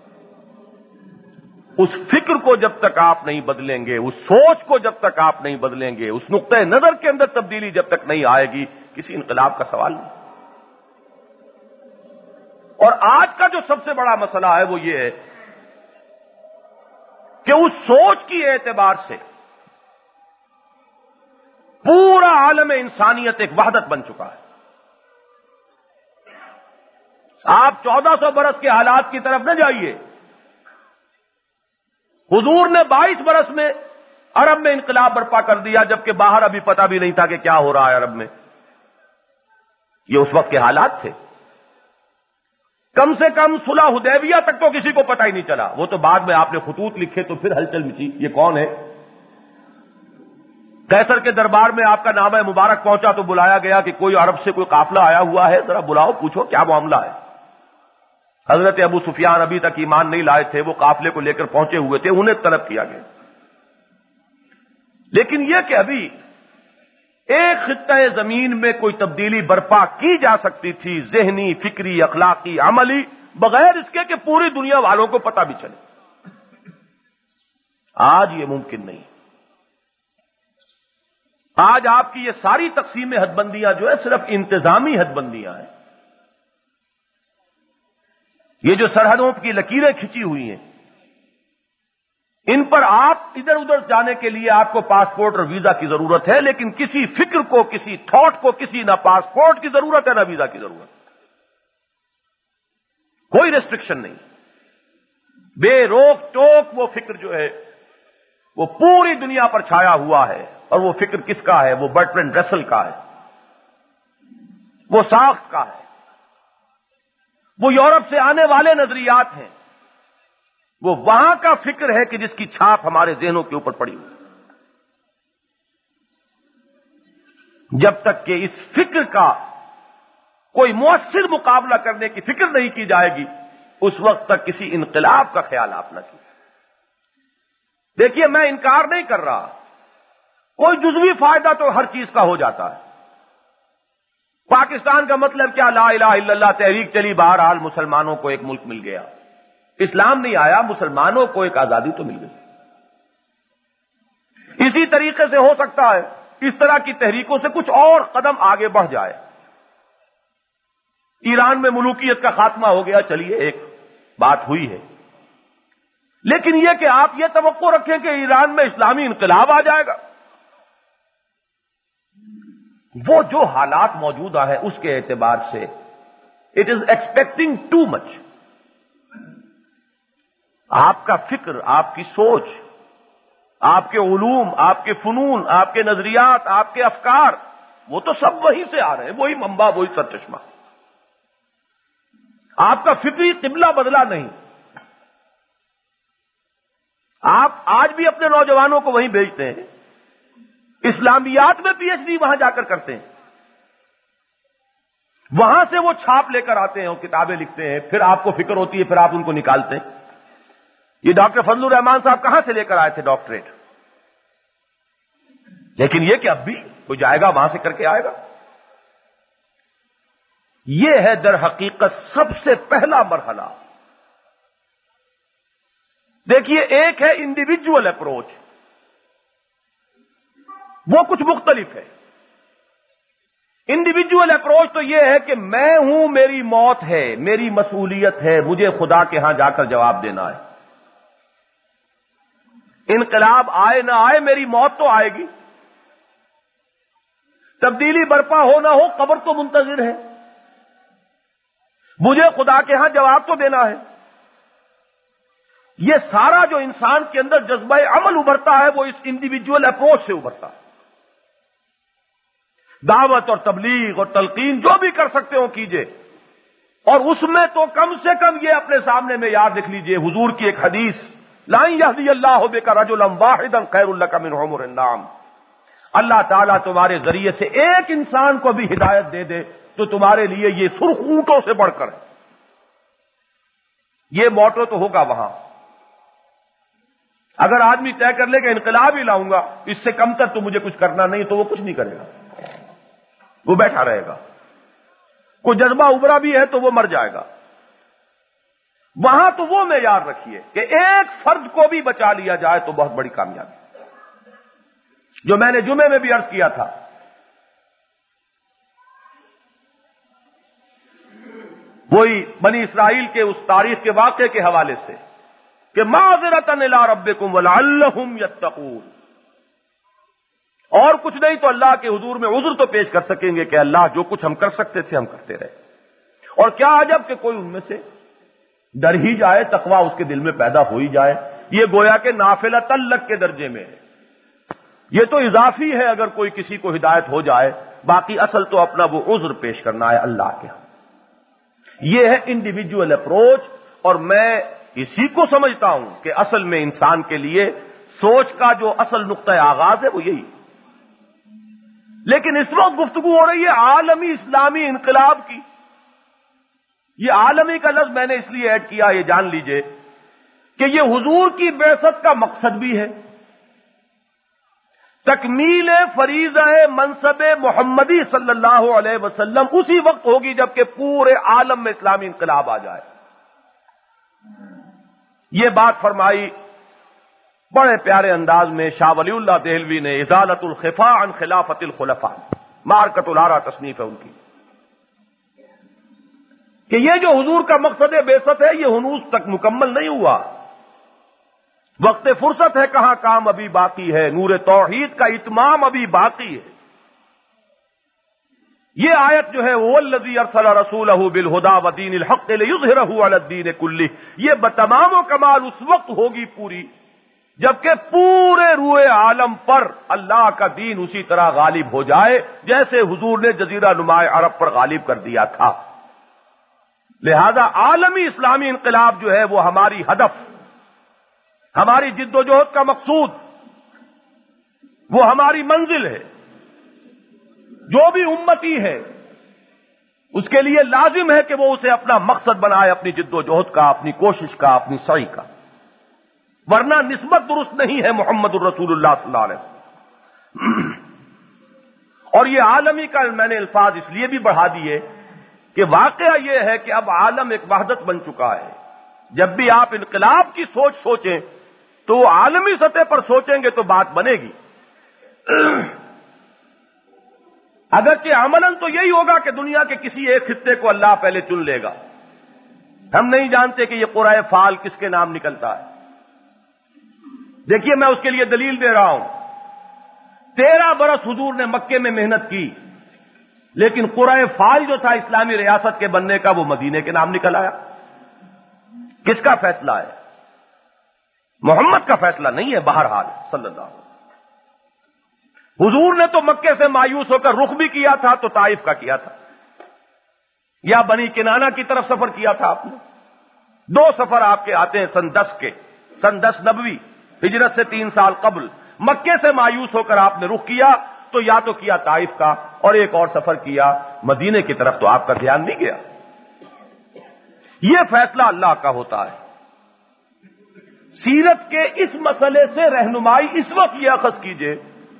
اس فکر کو جب تک آپ نہیں بدلیں گے, اس سوچ کو جب تک آپ نہیں بدلیں گے, اس نقطۂ نظر کے اندر تبدیلی جب تک نہیں آئے گی, کسی انقلاب کا سوال نہیں. اور آج کا جو سب سے بڑا مسئلہ ہے وہ یہ ہے کہ اس سوچ کی اعتبار سے پورا عالم انسانیت ایک وحدت بن چکا ہے. آپ 1400 برس کے حالات کی طرف نہ جائیے. حضور نے 22 برس میں عرب میں انقلاب برپا کر دیا, جبکہ باہر ابھی پتہ بھی نہیں تھا کہ کیا ہو رہا ہے عرب میں. یہ اس وقت کے حالات تھے. کم سے کم صلح حدیبیہ تک تو کسی کو پتہ ہی نہیں چلا. وہ تو بعد میں آپ نے خطوط لکھے تو پھر ہلچل مچی, یہ کون ہے. قیصر کے دربار میں آپ کا نامہ مبارک پہنچا تو بلایا گیا کہ کوئی عرب سے کوئی قافلہ آیا ہوا ہے, ذرا بلاؤ, پوچھو کیا معاملہ ہے. حضرت ابو سفیان ابھی تک ایمان نہیں لائے تھے, وہ قافلے کو لے کر پہنچے ہوئے تھے, انہیں طلب کیا گیا. لیکن یہ کہ ابھی ایک خطہ زمین میں کوئی تبدیلی برپا کی جا سکتی تھی, ذہنی, فکری, اخلاقی, عملی, بغیر اس کے کہ پوری دنیا والوں کو پتہ بھی چلے. آج یہ ممکن نہیں. آج آپ کی یہ ساری تقسیم حد بندیاں جو ہے صرف انتظامی حد بندیاں ہیں. یہ جو سرحدوں کی لکیریں کھینچی ہوئی ہیں، ان پر آپ ادھر ادھر جانے کے لیے آپ کو پاسپورٹ اور ویزا کی ضرورت ہے، لیکن کسی فکر کو، کسی تھاٹ کو، کسی نہ پاسپورٹ کی ضرورت ہے نہ ویزا کی ضرورت. کوئی ریسٹرکشن نہیں، بے روک ٹوک وہ فکر جو ہے وہ پوری دنیا پر چھایا ہوا ہے. اور وہ فکر کس کا ہے؟ وہ برٹرینڈ رسل کا ہے، وہ ساخت کا ہے، وہ یورپ سے آنے والے نظریات ہیں، وہ وہاں کا فکر ہے کہ جس کی چھاپ ہمارے ذہنوں کے اوپر پڑی ہوئی. جب تک کہ اس فکر کا کوئی مؤثر مقابلہ کرنے کی فکر نہیں کی جائے گی، اس وقت تک کسی انقلاب کا خیال آپ نہ کیجیے. دیکھیے، میں انکار نہیں کر رہا، کوئی جزوی فائدہ تو ہر چیز کا ہو جاتا ہے. پاکستان کا مطلب کیا؟ لا الہ الا اللہ تحریک چلی، بہرحال مسلمانوں کو ایک ملک مل گیا. اسلام نہیں آیا، مسلمانوں کو ایک آزادی تو مل گئی. اسی طریقے سے ہو سکتا ہے اس طرح کی تحریکوں سے کچھ اور قدم آگے بڑھ جائے. ایران میں ملوکیت کا خاتمہ ہو گیا، چلیے ایک بات ہوئی ہے. لیکن یہ کہ آپ یہ توقع رکھیں کہ ایران میں اسلامی انقلاب آ جائے گا، وہ جو حالات موجودہ ہیں اس کے اعتبار سے it is expecting too much. آپ کا فکر، آپ کی سوچ، آپ کے علوم، آپ کے فنون، آپ کے نظریات، آپ کے افکار، وہ تو سب وہیں سے آ رہے ہیں، وہی منبع، وہی سرچشمہ. آپ کا فکری قبلہ بدلا نہیں. آپ آج بھی اپنے نوجوانوں کو وہیں بھیجتے ہیں، اسلامیات میں پی ایچ ڈی وہاں جا کر کرتے ہیں، وہاں سے وہ چھاپ لے کر آتے ہیں اور کتابیں لکھتے ہیں. پھر آپ کو فکر ہوتی ہے، پھر آپ ان کو نکالتے ہیں. یہ ڈاکٹر فضل الرحمان صاحب کہاں سے لے کر آئے تھے ڈاکٹریٹ؟ لیکن یہ کہ اب بھی کوئی جائے گا وہاں سے کر کے آئے گا. یہ ہے در حقیقت سب سے پہلا مرحلہ. دیکھیے، ایک ہے انڈیویجول اپروچ، وہ کچھ مختلف ہے. انڈیویجول اپروچ تو یہ ہے کہ میں ہوں، میری موت ہے، میری مسئولیت ہے، مجھے خدا کے ہاں جا کر جواب دینا ہے. انقلاب آئے نہ آئے، میری موت تو آئے گی. تبدیلی برپا ہو نہ ہو، قبر تو منتظر ہے. مجھے خدا کے ہاں جواب تو دینا ہے. یہ سارا جو انسان کے اندر جذبہ عمل ابھرتا ہے وہ اس انڈیویجول اپروچ سے ابھرتا ہے. دعوت اور تبلیغ اور تلقین جو بھی کر سکتے ہو کیجئے، اور اس میں تو کم سے کم یہ اپنے سامنے میں یاد رکھ لیجئے حضور کی ایک حدیث، لا یہدی اللہ بک رجلا واحدا خیر لک من حمر النعم. اللہ تعالیٰ تمہارے ذریعے سے ایک انسان کو بھی ہدایت دے دے تو تمہارے لیے یہ سرخ اونٹوں سے بڑھ کر ہے. یہ موٹو تو ہوگا وہاں. اگر آدمی طے کر لے کہ انقلاب ہی لاؤں گا، اس سے کم تر تو مجھے کچھ کرنا نہیں، تو وہ کچھ نہیں کرے گا، وہ بیٹھا رہے گا. کوئی جذبہ ابھرا بھی ہے تو وہ مر جائے گا. وہاں تو وہ معیار رکھیے کہ ایک فرد کو بھی بچا لیا جائے تو بہت بڑی کامیابی. جو میں نے جمعے میں بھی عرض کیا تھا، وہی بنی اسرائیل کے اس تاریخ کے واقعے کے حوالے سے کہ معذرۃ الی ربکم ولعلہم یتقون. اور کچھ نہیں تو اللہ کے حضور میں عذر تو پیش کر سکیں گے کہ اللہ جو کچھ ہم کر سکتے تھے ہم کرتے رہے. اور کیا عجب کہ کوئی ان میں سے ڈر ہی جائے، تقویٰ اس کے دل میں پیدا ہو ہی جائے. یہ گویا کہ نافلہ تلک کے درجے میں ہے. یہ تو اضافی ہے اگر کوئی کسی کو ہدایت ہو جائے، باقی اصل تو اپنا وہ عذر پیش کرنا ہے اللہ کے ہاں. یہ ہے انڈیویجول اپروچ. اور میں اسی کو سمجھتا ہوں کہ اصل میں انسان کے لیے سوچ کا جو اصل نقطہ آغاز ہے وہ یہی. لیکن اس وقت گفتگو ہو رہی ہے عالمی اسلامی انقلاب کی. یہ عالمی کا لفظ میں نے اس لیے ایڈ کیا، یہ جان لیجئے کہ یہ حضور کی بعثت کا مقصد بھی ہے. تکمیل فریضہ منصب محمدی صلی اللہ علیہ وسلم اسی وقت ہوگی جبکہ پورے عالم میں اسلامی انقلاب آ جائے. یہ بات فرمائی بڑے پیارے انداز میں شاہ ولی اللہ دہلوی نے ازالت الخفا عن خلافت الخلفاء، مارکۃ الآرا تصنیف ہے ان کی، کہ یہ جو حضور کا مقصد بعثت ہے یہ ہنوز تک مکمل نہیں ہوا، وقت فرصت ہے، کہاں کام ابھی باقی ہے، نور توحید کا اتمام ابھی باقی ہے۔ یہ آیت جو ہے وَالَّذِي أَرْسَلَ رَسُولَهُ بِالْهُدَىٰ وَدِينِ الْحَقِّ لِيُظْهِرَهُ عَلَى الدِّينِ كُلِّهِ، یہ بتمام و کمال اس وقت ہوگی پوری جبکہ پورے روئے عالم پر اللہ کا دین اسی طرح غالب ہو جائے جیسے حضور نے جزیرہ نماء عرب پر غالب کر دیا تھا۔ لہذا عالمی اسلامی انقلاب جو ہے وہ ہماری ہدف، ہماری جد و جہد کا مقصود، وہ ہماری منزل ہے۔ جو بھی امتی ہے اس کے لیے لازم ہے کہ وہ اسے اپنا مقصد بنائے، اپنی جد و جہد کا، اپنی کوشش کا، اپنی سعی کا، ورنہ نسبت درست نہیں ہے محمد الرسول اللہ صلی اللہ علیہ وسلم۔ اور یہ عالمی کا میں نے الفاظ اس لیے بھی بڑھا دیے کہ واقعہ یہ ہے کہ اب عالم ایک وحدت بن چکا ہے۔ جب بھی آپ انقلاب کی سوچ سوچیں تو وہ عالمی سطح پر سوچیں گے تو بات بنے گی، اگرچہ عملاً تو یہی ہوگا کہ دنیا کے کسی ایک خطے کو اللہ پہلے چن لے گا۔ ہم نہیں جانتے کہ یہ قرۂ فال کس کے نام نکلتا ہے۔ دیکھیے میں اس کے لیے دلیل دے رہا ہوں، 13 برس حضور نے مکے میں محنت کی، لیکن قرۂ فال جو تھا اسلامی ریاست کے بننے کا وہ مدینے کے نام نکل آیا۔ کس کا فیصلہ ہے؟ محمد کا فیصلہ نہیں ہے۔ بہرحال صلی اللہ علیہ وسلم، حضور نے تو مکے سے مایوس ہو کر رخ بھی کیا تھا تو طائف کا کیا تھا، یا بنی کنانہ کی طرف سفر کیا تھا آپ نے۔ 2 سفر آپ کے آتے ہیں سن 10 نبوی، ہجرت سے 3 سال قبل۔ مکے سے مایوس ہو کر آپ نے رخ کیا تو یا تو کیا طائف کا، اور ایک اور سفر کیا مدینے کی طرف، تو آپ کا دھیان نہیں گیا۔ یہ فیصلہ اللہ کا ہوتا ہے۔ سیرت کے اس مسئلے سے رہنمائی اس وقت یہ اخذ کیجئے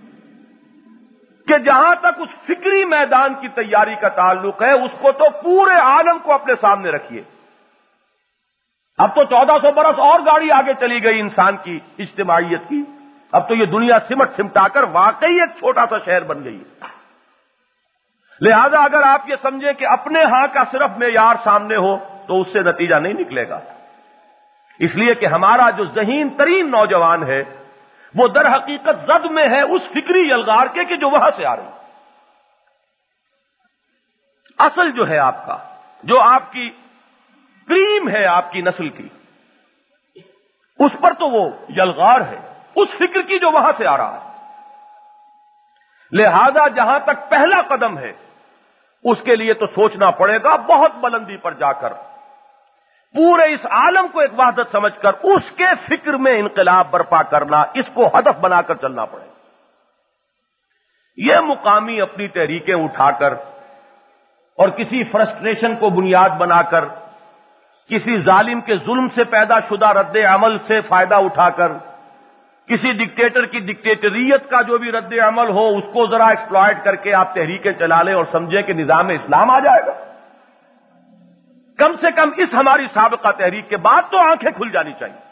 کہ جہاں تک اس فکری میدان کی تیاری کا تعلق ہے اس کو تو پورے عالم کو اپنے سامنے رکھیے۔ اب تو 1400 برس اور گاڑی آگے چلی گئی انسان کی اجتماعیت کی، اب تو یہ دنیا سمٹا کر واقعی ایک چھوٹا سا شہر بن گئی ہے۔ لہذا اگر آپ یہ سمجھیں کہ اپنے ہاں کا صرف معیار سامنے ہو تو اس سے نتیجہ نہیں نکلے گا، اس لیے کہ ہمارا جو ذہین ترین نوجوان ہے وہ در حقیقت زد میں ہے اس فکری یلغار کے کہ جو وہاں سے آ رہی۔ اصل جو ہے آپ کا، جو آپ کی کریم ہے آپ کی نسل کی، اس پر تو وہ یلغار ہے اس فکر کی جو وہاں سے آ رہا ہے۔ لہذا جہاں تک پہلا قدم ہے اس کے لیے تو سوچنا پڑے گا بہت بلندی پر جا کر، پورے اس عالم کو ایک وحدت سمجھ کر اس کے فکر میں انقلاب برپا کرنا، اس کو ہدف بنا کر چلنا پڑے گا۔ یہ مقامی اپنی تحریکیں اٹھا کر اور کسی فرسٹریشن کو بنیاد بنا کر، کسی ظالم کے ظلم سے پیدا شدہ رد عمل سے فائدہ اٹھا کر، کسی ڈکٹیٹر کی ڈکٹیٹریت کا جو بھی رد عمل ہو اس کو ذرا ایکسپلائٹ کر کے آپ تحریکیں چلا لیں اور سمجھیں کہ نظام اسلام آ جائے گا۔ کم سے کم اس ہماری سابقہ تحریک کے بعد تو آنکھیں کھل جانی چاہیے۔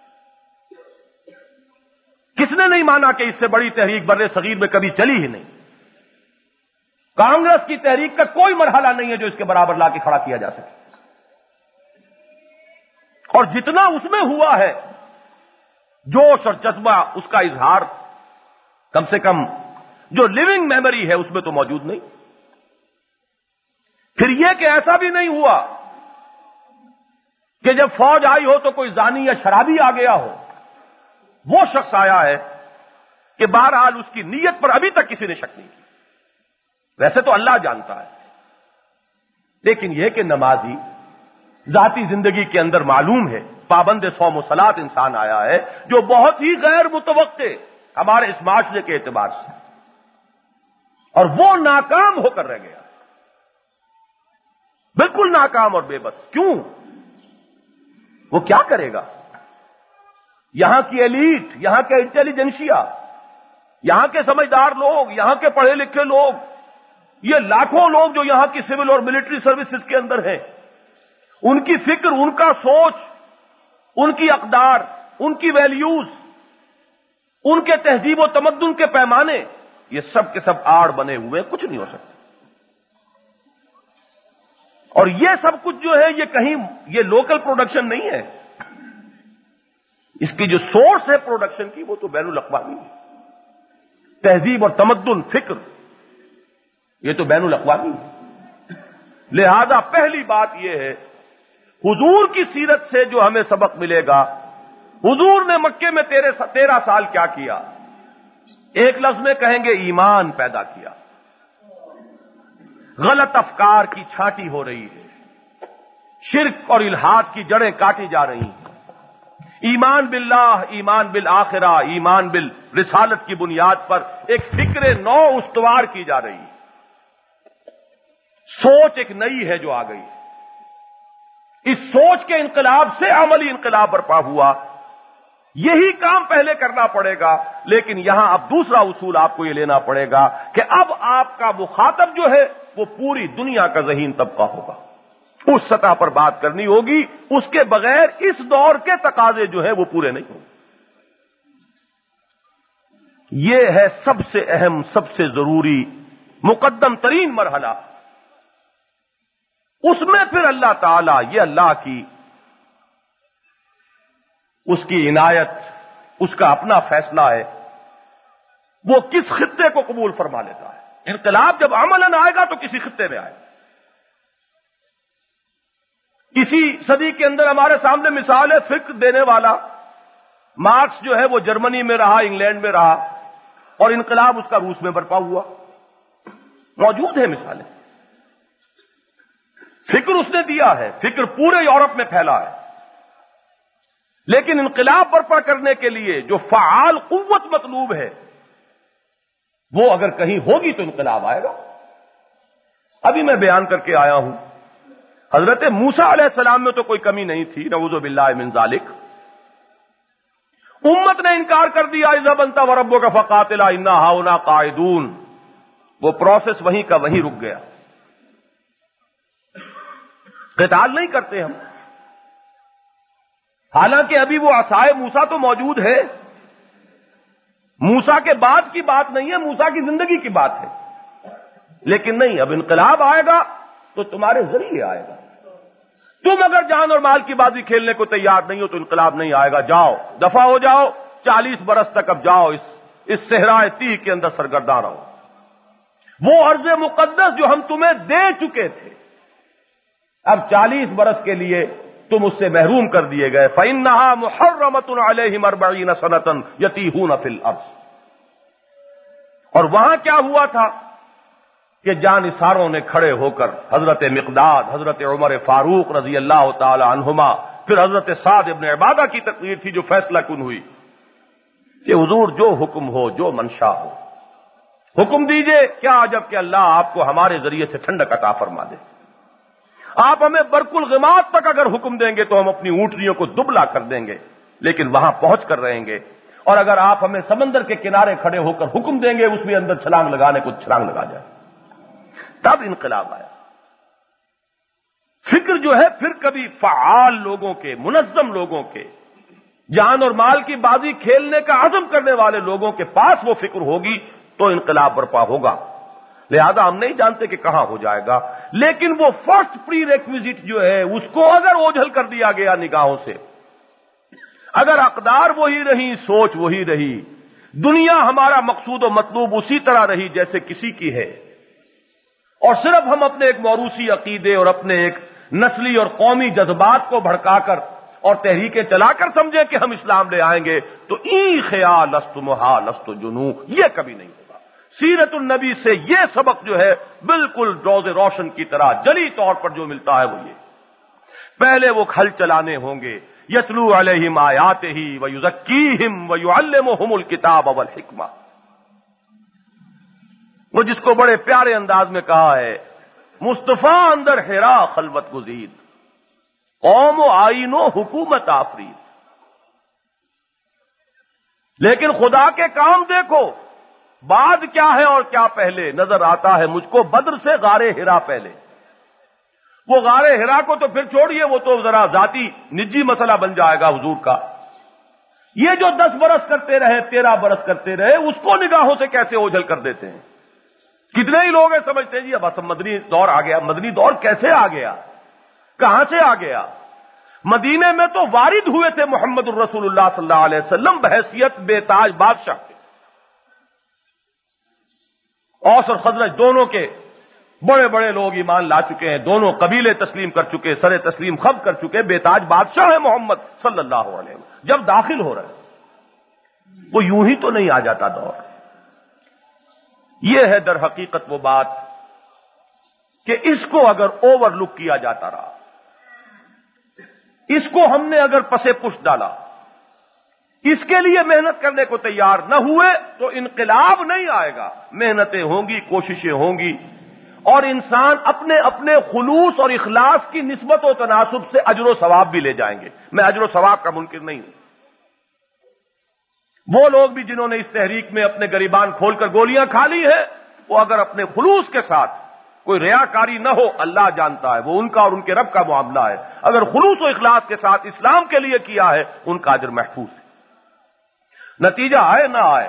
کس نے نہیں مانا کہ اس سے بڑی تحریک بر صغیر میں کبھی چلی ہی نہیں؟ کانگریس کی تحریک کا کوئی مرحلہ نہیں ہے جو اس کے برابر لا کے کھڑا کیا جا سکے، اور جتنا اس میں ہوا ہے جوش اور جذبہ، اس کا اظہار کم سے کم جو لیونگ میموری ہے اس میں تو موجود نہیں۔ پھر یہ کہ ایسا بھی نہیں ہوا کہ جب فوج آئی ہو تو کوئی زانی یا شرابی آ گیا ہو۔ وہ شخص آیا ہے کہ بہرحال اس کی نیت پر ابھی تک کسی نے شک نہیں کیا، ویسے تو اللہ جانتا ہے، لیکن یہ کہ نمازی ذاتی زندگی کے اندر معلوم ہے پابند صوم و صلات انسان آیا ہے جو بہت ہی غیر متوقع ہمارے اس معاشرے کے اعتبار سے، اور وہ ناکام ہو کر رہ گیا، بالکل ناکام اور بے بس۔ کیوں؟ وہ کیا کرے گا؟ یہاں کی ایلیٹ، یہاں کے انٹیلیجنشیا، یہاں کے سمجھدار لوگ، یہاں کے پڑھے لکھے لوگ، یہ لاکھوں لوگ جو یہاں کی سول اور ملٹری سروسز کے اندر ہیں، ان کی فکر، ان کا سوچ، ان کی اقدار، ان کی ویلیوز ان کے تہذیب و تمدن کے پیمانے، یہ سب کے سب آڑ بنے ہوئے، کچھ نہیں ہو سکتا۔ اور یہ سب کچھ جو ہے یہ کہیں یہ لوکل پروڈکشن نہیں ہے، اس کی جو سورس ہے پروڈکشن کی وہ تو بین الاقوامی ہے۔ تہذیب اور تمدن، فکر، یہ تو بین الاقوامی ہے۔ لہذا پہلی بات یہ ہے، حضور کی سیرت سے جو ہمیں سبق ملے گا، حضور نے مکے میں 13 سال کیا کیا؟ ایک لفظ میں کہیں گے ایمان پیدا کیا۔ غلط افکار کی چھانٹی ہو رہی ہے، شرک اور الحاد کی جڑیں کاٹی جا رہی ہیں، ایمان باللہ، ایمان بالآخرہ، ایمان بالرسالت کی بنیاد پر ایک فکر نو استوار کی جا رہی ہے، سوچ ایک نئی ہے جو آ گئی۔ اس سوچ کے انقلاب سے عملی انقلاب برپا ہوا۔ یہی کام پہلے کرنا پڑے گا، لیکن یہاں اب دوسرا اصول آپ کو یہ لینا پڑے گا کہ اب آپ کا مخاطب جو ہے وہ پوری دنیا کا ذہین طبقہ ہوگا، اس سطح پر بات کرنی ہوگی، اس کے بغیر اس دور کے تقاضے جو ہیں وہ پورے نہیں ہوں گے۔ یہ ہے سب سے اہم، سب سے ضروری، مقدم ترین مرحلہ۔ اس میں پھر اللہ تعالی، یہ اللہ کی اس کی عنایت، اس کا اپنا فیصلہ ہے، وہ کس خطے کو قبول فرما لیتا ہے۔ انقلاب جب عملاً آئے گا تو کسی خطے میں آئے گا۔ اسی صدی کے اندر ہمارے سامنے مثال ہے، فکر دینے والا مارکس جو ہے وہ جرمنی میں رہا، انگلینڈ میں رہا، اور انقلاب اس کا روس میں برپا ہوا۔ موجود ہے مثالیں، فکر اس نے دیا ہے، فکر پورے یورپ میں پھیلا ہے، لیکن انقلاب برپا کرنے کے لیے جو فعال قوت مطلوب ہے وہ اگر کہیں ہوگی تو انقلاب آئے گا۔ ابھی میں بیان کر کے آیا ہوں، حضرت موسیٰ علیہ السلام میں تو کوئی کمی نہیں تھی، نعوذ باللہ من ذالک۔ امت نے انکار کر دیا، اذهب انت وربک فقاتلا انا ہاؤنا قاعدون، وہ پروسیس وہیں کا وہیں رک گیا۔ قتال نہیں کرتے ہم، حالانکہ ابھی وہ عصائے موسیٰ تو موجود ہے، موسیٰ کے بعد کی بات نہیں ہے، موسیٰ کی زندگی کی بات ہے، لیکن نہیں، اب انقلاب آئے گا تو تمہارے ذریعے آئے گا۔ تم اگر جان اور مال کی بازی کھیلنے کو تیار نہیں ہو تو انقلاب نہیں آئے گا، جاؤ دفع ہو جاؤ، 40 برس تک اب جاؤ اس صحرائے تیہ کے اندر سرگرداں رہو۔ وہ ارض مقدس جو ہم تمہیں دے چکے تھے، اب 40 برس کے لیے تم اس سے محروم کر دیے گئے۔ فَإِنَّهَا مُحَرَّمَةٌ عَلَيْهِمْ 40 سَنَةً يَتِيهُونَ فِي الْأَرْضِ۔ اور وہاں کیا ہوا تھا کہ جانثاروں نے کھڑے ہو کر حضرت مقداد، حضرت عمر فاروق رضی اللہ تعالی عنہما، پھر حضرت سعد ابن عبادہ کی تقریر تھی جو فیصلہ کن ہوئی کہ حضور جو حکم ہو، جو منشا ہو، حکم دیجئے، کیا عجب کہ اللہ آپ کو ہمارے ذریعے سے ٹھنڈک عطا فرما دے۔ آپ ہمیں برق الغماد تک اگر حکم دیں گے تو ہم اپنی اونٹنیوں کو دبلا کر دیں گے، لیکن وہاں پہنچ کر رہیں گے، اور اگر آپ ہمیں سمندر کے کنارے کھڑے ہو کر حکم دیں گے اس میں اندر چھلانگ لگانے کو چھلانگ لگا جائے۔ تب انقلاب آیا۔ فکر جو ہے پھر کبھی فعال لوگوں کے، منظم لوگوں کے، جان اور مال کی بازی کھیلنے کا عزم کرنے والے لوگوں کے پاس وہ فکر ہوگی تو انقلاب برپا ہوگا۔ لہذا ہم نہیں جانتے کہ کہاں ہو جائے گا، لیکن وہ فرسٹ پری ریکویزٹ جو ہے اس کو اگر اوجھل کر دیا گیا نگاہوں سے، اگر اقدار وہی رہی، سوچ وہی رہی، دنیا ہمارا مقصود و مطلوب اسی طرح رہی جیسے کسی کی ہے، اور صرف ہم اپنے ایک موروثی عقیدے اور اپنے ایک نسلی اور قومی جذبات کو بھڑکا کر اور تحریکیں چلا کر سمجھیں کہ ہم اسلام لے آئیں گے تو این خیال لست محال لست جنوں، یہ کبھی نہیں ہوگا۔ سیرت النبی سے یہ سبق جو ہے بالکل روز روشن کی طرح جلی طور پر جو ملتا ہے وہ یہ، پہلے وہ کھل چلانے ہوں گے، یتلو علیہم آیاتہ ویزکیہم ویعلمہم الکتاب والحکمہ، وہ جس کو بڑے پیارے انداز میں کہا ہے، مصطفیٰ اندر حرا خلوت گزید، قوم و آئین و حکومت آفرید۔ لیکن خدا کے کام دیکھو، بعد کیا ہے اور کیا پہلے، نظر آتا ہے مجھ کو بدر سے غار حرا پہلے۔ وہ غار حرا کو تو پھر چھوڑیے، وہ تو ذرا ذاتی نجی مسئلہ بن جائے گا حضور کا، یہ جو 10 برس کرتے رہے 13 برس کرتے رہے اس کو نگاہوں سے کیسے اوجھل کر دیتے ہیں؟ کتنے ہی لوگ ہیں سمجھتے ہیں جی اب مدنی دور آ گیا. مدنی دور کیسے آ گیا؟ کہاں سے آ گیا؟ مدینے میں تو وارد ہوئے تھے محمد الرسول اللہ صلی اللہ علیہ وسلم بحیثیت بے تاج بادشاہ کے. اوس اور خزرج دونوں کے بڑے بڑے لوگ ایمان لا چکے ہیں، دونوں قبیلے تسلیم کر چکے، سر تسلیم خم کر چکے، بے تاج بادشاہ ہے محمد صلی اللہ علیہ وسلم. جب داخل ہو رہے وہ یوں ہی تو نہیں آ جاتا دور. یہ ہے در حقیقت وہ بات کہ اس کو اگر اوور لک کیا جاتا رہا، اس کو ہم نے اگر پسے پش ڈالا، اس کے لیے محنت کرنے کو تیار نہ ہوئے تو انقلاب نہیں آئے گا. محنتیں ہوں گی، کوششیں ہوں گی، اور انسان اپنے اپنے خلوص اور اخلاص کی نسبت و تناسب سے اجر و ثواب بھی لے جائیں گے. میں اجر و ثواب کا منکر نہیں ہوں. وہ لوگ بھی جنہوں نے اس تحریک میں اپنے گریبان کھول کر گولیاں کھا لی ہیں، وہ اگر اپنے خلوص کے ساتھ کوئی ریاکاری نہ ہو، اللہ جانتا ہے، وہ ان کا اور ان کے رب کا معاملہ ہے. اگر خلوص و اخلاص کے ساتھ اسلام کے لیے کیا ہے، ان کا اجر محفوظ ہے. نتیجہ آئے نہ آئے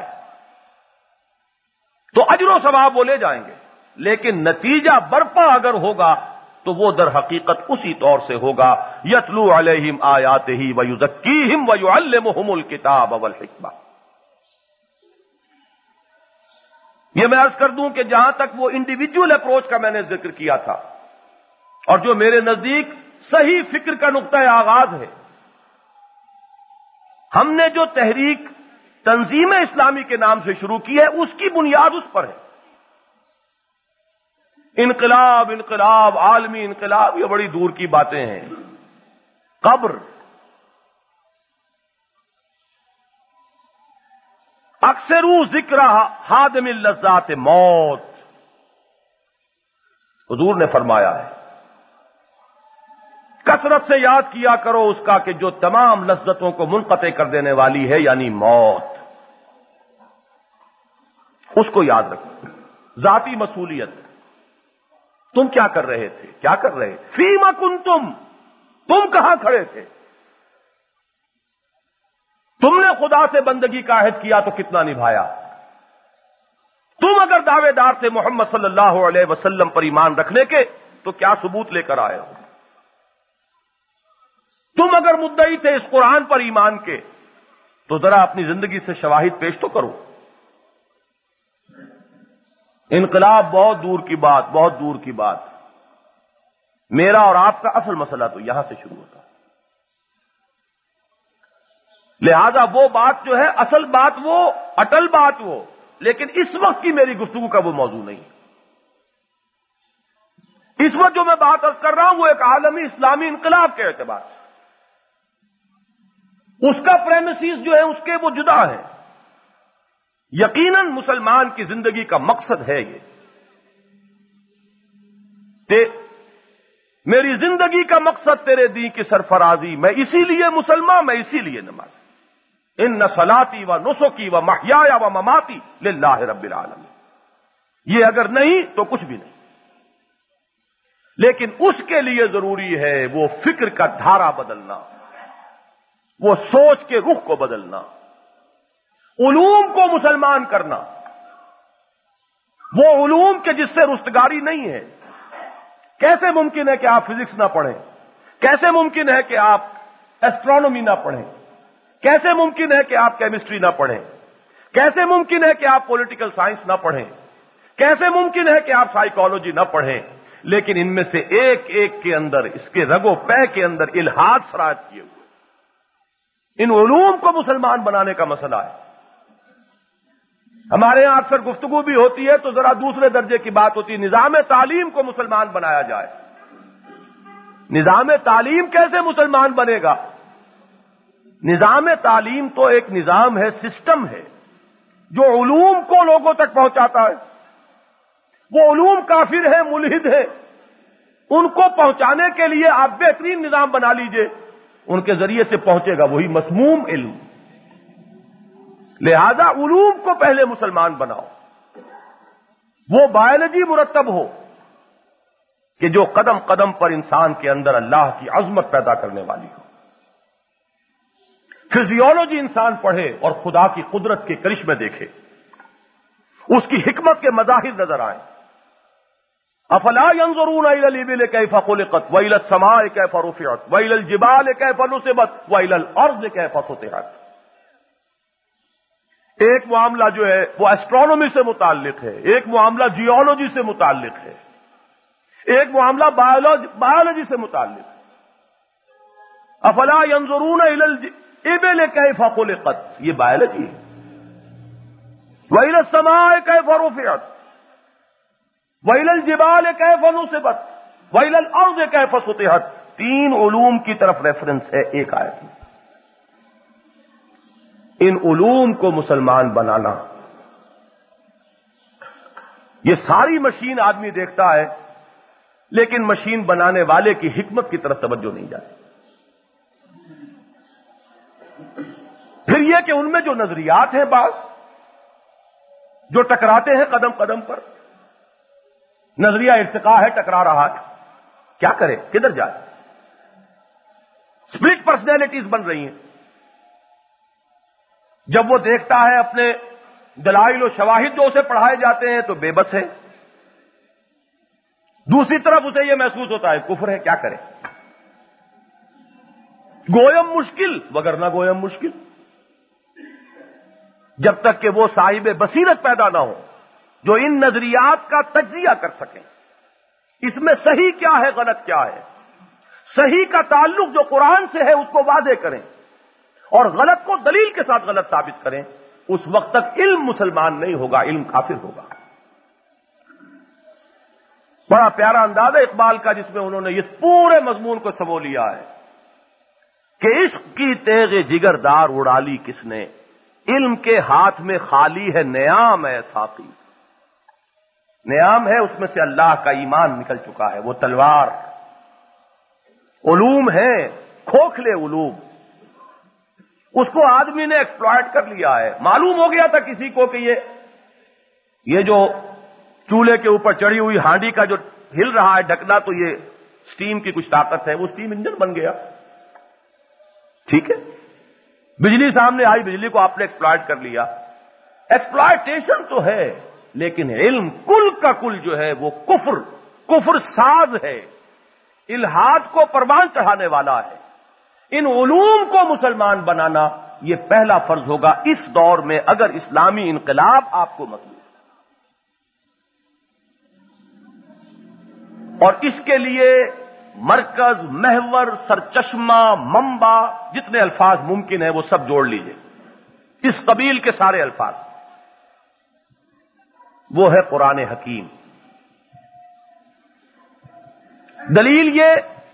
تو اجر و ثواب وہ لے جائیں گے، لیکن نتیجہ برپا اگر ہوگا تو وہ در حقیقت اسی طور سے ہوگا. یتلو علیہم آیاتہ ویزکیہم ویعلمہم الکتاب والحکمہ. یہ میں عرض کر دوں کہ جہاں تک وہ انڈیویجول اپروچ کا میں نے ذکر کیا تھا، اور جو میرے نزدیک صحیح فکر کا نقطۂ آغاز ہے، ہم نے جو تحریک تنظیم اسلامی کے نام سے شروع کی ہے اس کی بنیاد اس پر ہے. انقلاب انقلاب عالمی انقلاب یہ بڑی دور کی باتیں ہیں. قبر اکثر ذکر حادم اللذات موت. حضور نے فرمایا ہے کثرت سے یاد کیا کرو اس کا کہ جو تمام لذتوں کو منقطع کر دینے والی ہے، یعنی موت. اس کو یاد رکھو. ذاتی مسئولیت. تم کیا کر رہے تھے؟ کیا کر رہے تھے؟ فیما کنتم، تم کہاں کھڑے تھے؟ تم نے خدا سے بندگی کا عہد کیا تو کتنا نبھایا؟ تم اگر دعوے دار تھے محمد صلی اللہ علیہ وسلم پر ایمان رکھنے کے تو کیا ثبوت لے کر آئے ہو؟ تم اگر مدعی تھے اس قرآن پر ایمان کے تو ذرا اپنی زندگی سے شواہد پیش تو کرو. انقلاب بہت دور کی بات، بہت دور کی بات. میرا اور آپ کا اصل مسئلہ تو یہاں سے شروع ہوتا ہے. لہذا وہ بات جو ہے اصل بات، وہ اٹل بات، وہ لیکن اس وقت کی میری گفتگو کا وہ موضوع نہیں. اس وقت جو میں بات عرض کر رہا ہوں وہ ایک عالمی اسلامی انقلاب کے اعتبار سے. اس کا پریمیسز جو ہے اس کے وہ جدا ہے. یقیناً مسلمان کی زندگی کا مقصد ہے یہ کہ میری زندگی کا مقصد تیرے دین کی سرفرازی، میں اسی لیے مسلمان، میں اسی لیے نماز. ان صلاتی و نسکی و محیایا و مماتی للہ رب العالمین. یہ اگر نہیں تو کچھ بھی نہیں. لیکن اس کے لیے ضروری ہے وہ فکر کا دھارا بدلنا، وہ سوچ کے رخ کو بدلنا، علوم کو مسلمان کرنا. وہ علوم کے جس سے رستگاری نہیں ہے. کیسے ممکن ہے کہ آپ فزکس نہ پڑھیں؟ کیسے ممکن ہے کہ آپ ایسٹرونومی نہ پڑھیں؟ کیسے ممکن ہے کہ آپ کیمسٹری نہ پڑھیں؟ کیسے ممکن ہے کہ آپ پولیٹیکل سائنس نہ پڑھیں؟ کیسے ممکن ہے کہ آپ سائیکالوجی نہ پڑھیں؟ لیکن ان میں سے ایک ایک کے اندر، اس کے رگ و پے کے اندر الحاد سرایت کیے ہوئے. ان علوم کو مسلمان بنانے کا مسئلہ ہے. ہمارے یہاں اکثر گفتگو بھی ہوتی ہے تو ذرا دوسرے درجے کی بات ہوتی ہے، نظام تعلیم کو مسلمان بنایا جائے. نظام تعلیم کیسے مسلمان بنے گا؟ نظام تعلیم تو ایک نظام ہے، سسٹم ہے جو علوم کو لوگوں تک پہنچاتا ہے. وہ علوم کافر ہیں، ملحد ہیں، ان کو پہنچانے کے لیے آپ بہترین نظام بنا لیجئے، ان کے ذریعے سے پہنچے گا وہی مسموم علم. لہذا علوم کو پہلے مسلمان بناؤ. وہ بایولوجی مرتب ہو کہ جو قدم قدم پر انسان کے اندر اللہ کی عظمت پیدا کرنے والی ہو. فزیولوجی انسان پڑھے اور خدا کی قدرت کے کرشمے دیکھے، اس کی حکمت کے مظاہر نظر آئیں۔ افلا ينظرون الى الابل كيف خلقت والى السماء كيف رفعت والى الجبال كيف نصبت والى الارض كيف سطحت۔ ایک معاملہ جو ہے وہ ایسٹرونومی سے متعلق ہے، ایک معاملہ جیولوجی سے متعلق ہے، ایک معاملہ بایولوجی سے متعلق ہے۔ افلا ينظرون الى الابل كيف خلقت، یہ بایولوجی ہے۔ وَإِلَى السَّمَاءِ كَيْفَ رُفِعَتْ وَإِلَى الْجِبَالِ كَيْفَ نُصِبَتْ وَإِلَى الْأَرْضِ كَيْفَ سُطِحَتْ، تین علوم کی طرف ریفرنس ہے ایک آیت میں۔ ان علوم کو مسلمان بنانا، یہ ساری مشین آدمی دیکھتا ہے لیکن مشین بنانے والے کی حکمت کی طرف توجہ نہیں جاتی۔ پھر یہ کہ ان میں جو نظریات ہیں بعض جو ٹکراتے ہیں قدم قدم پر، نظریہ ارتقاء ہے ٹکرا رہا ہے، کیا کرے کدھر جائے؟ سپلٹ پرسنالٹیز بن رہی ہیں۔ جب وہ دیکھتا ہے اپنے دلائل و شواہد جو اسے پڑھائے جاتے ہیں تو بے بس ہے، دوسری طرف اسے یہ محسوس ہوتا ہے کفر ہے، کیا کرے؟ گویم مشکل وگرنہ گویم مشکل، جب تک کہ وہ صاحب بصیرت پیدا نہ ہو جو ان نظریات کا تجزیہ کر سکیں، اس میں صحیح کیا ہے غلط کیا ہے، صحیح کا تعلق جو قرآن سے ہے اس کو واضح کریں اور غلط کو دلیل کے ساتھ غلط ثابت کریں، اس وقت تک علم مسلمان نہیں ہوگا، علم کافر ہوگا۔ بڑا پیارا انداز ہے اقبال کا جس میں انہوں نے اس پورے مضمون کو سمو لیا ہے کہ عشق کی تیغ جگر دار اڑا لی کس نے، علم کے ہاتھ میں خالی ہے نیام ہے ساقی۔ نیام ہے اس میں سے اللہ کا ایمان نکل چکا ہے، وہ تلوار۔ علوم ہے کھوکھلے علوم، اس کو آدمی نے ایکسپلائٹ کر لیا ہے۔ معلوم ہو گیا تھا کسی کو کہ یہ جو چولہے کے اوپر چڑھی ہوئی ہانڈی کا جو ہل رہا ہے ڈھکنا تو یہ سٹیم کی کچھ طاقت ہے، وہ سٹیم انجن بن گیا، ٹھیک ہے۔ بجلی سامنے آئی، بجلی کو آپ نے ایکسپلائٹ کر لیا، ایکسپلائٹیشن تو ہے لیکن علم کل کا کل جو ہے وہ کفر ساز ہے، الہاد کو پروان چڑھانے والا ہے۔ ان علوم کو مسلمان بنانا یہ پہلا فرض ہوگا اس دور میں اگر اسلامی انقلاب آپ کو مطلوب ہے، اور اس کے لیے مرکز، محور، سرچشمہ، منبع، جتنے الفاظ ممکن ہیں وہ سب جوڑ لیجئے، اس قبیل کے سارے الفاظ، وہ ہے قرآن حکیم۔ دلیل یہ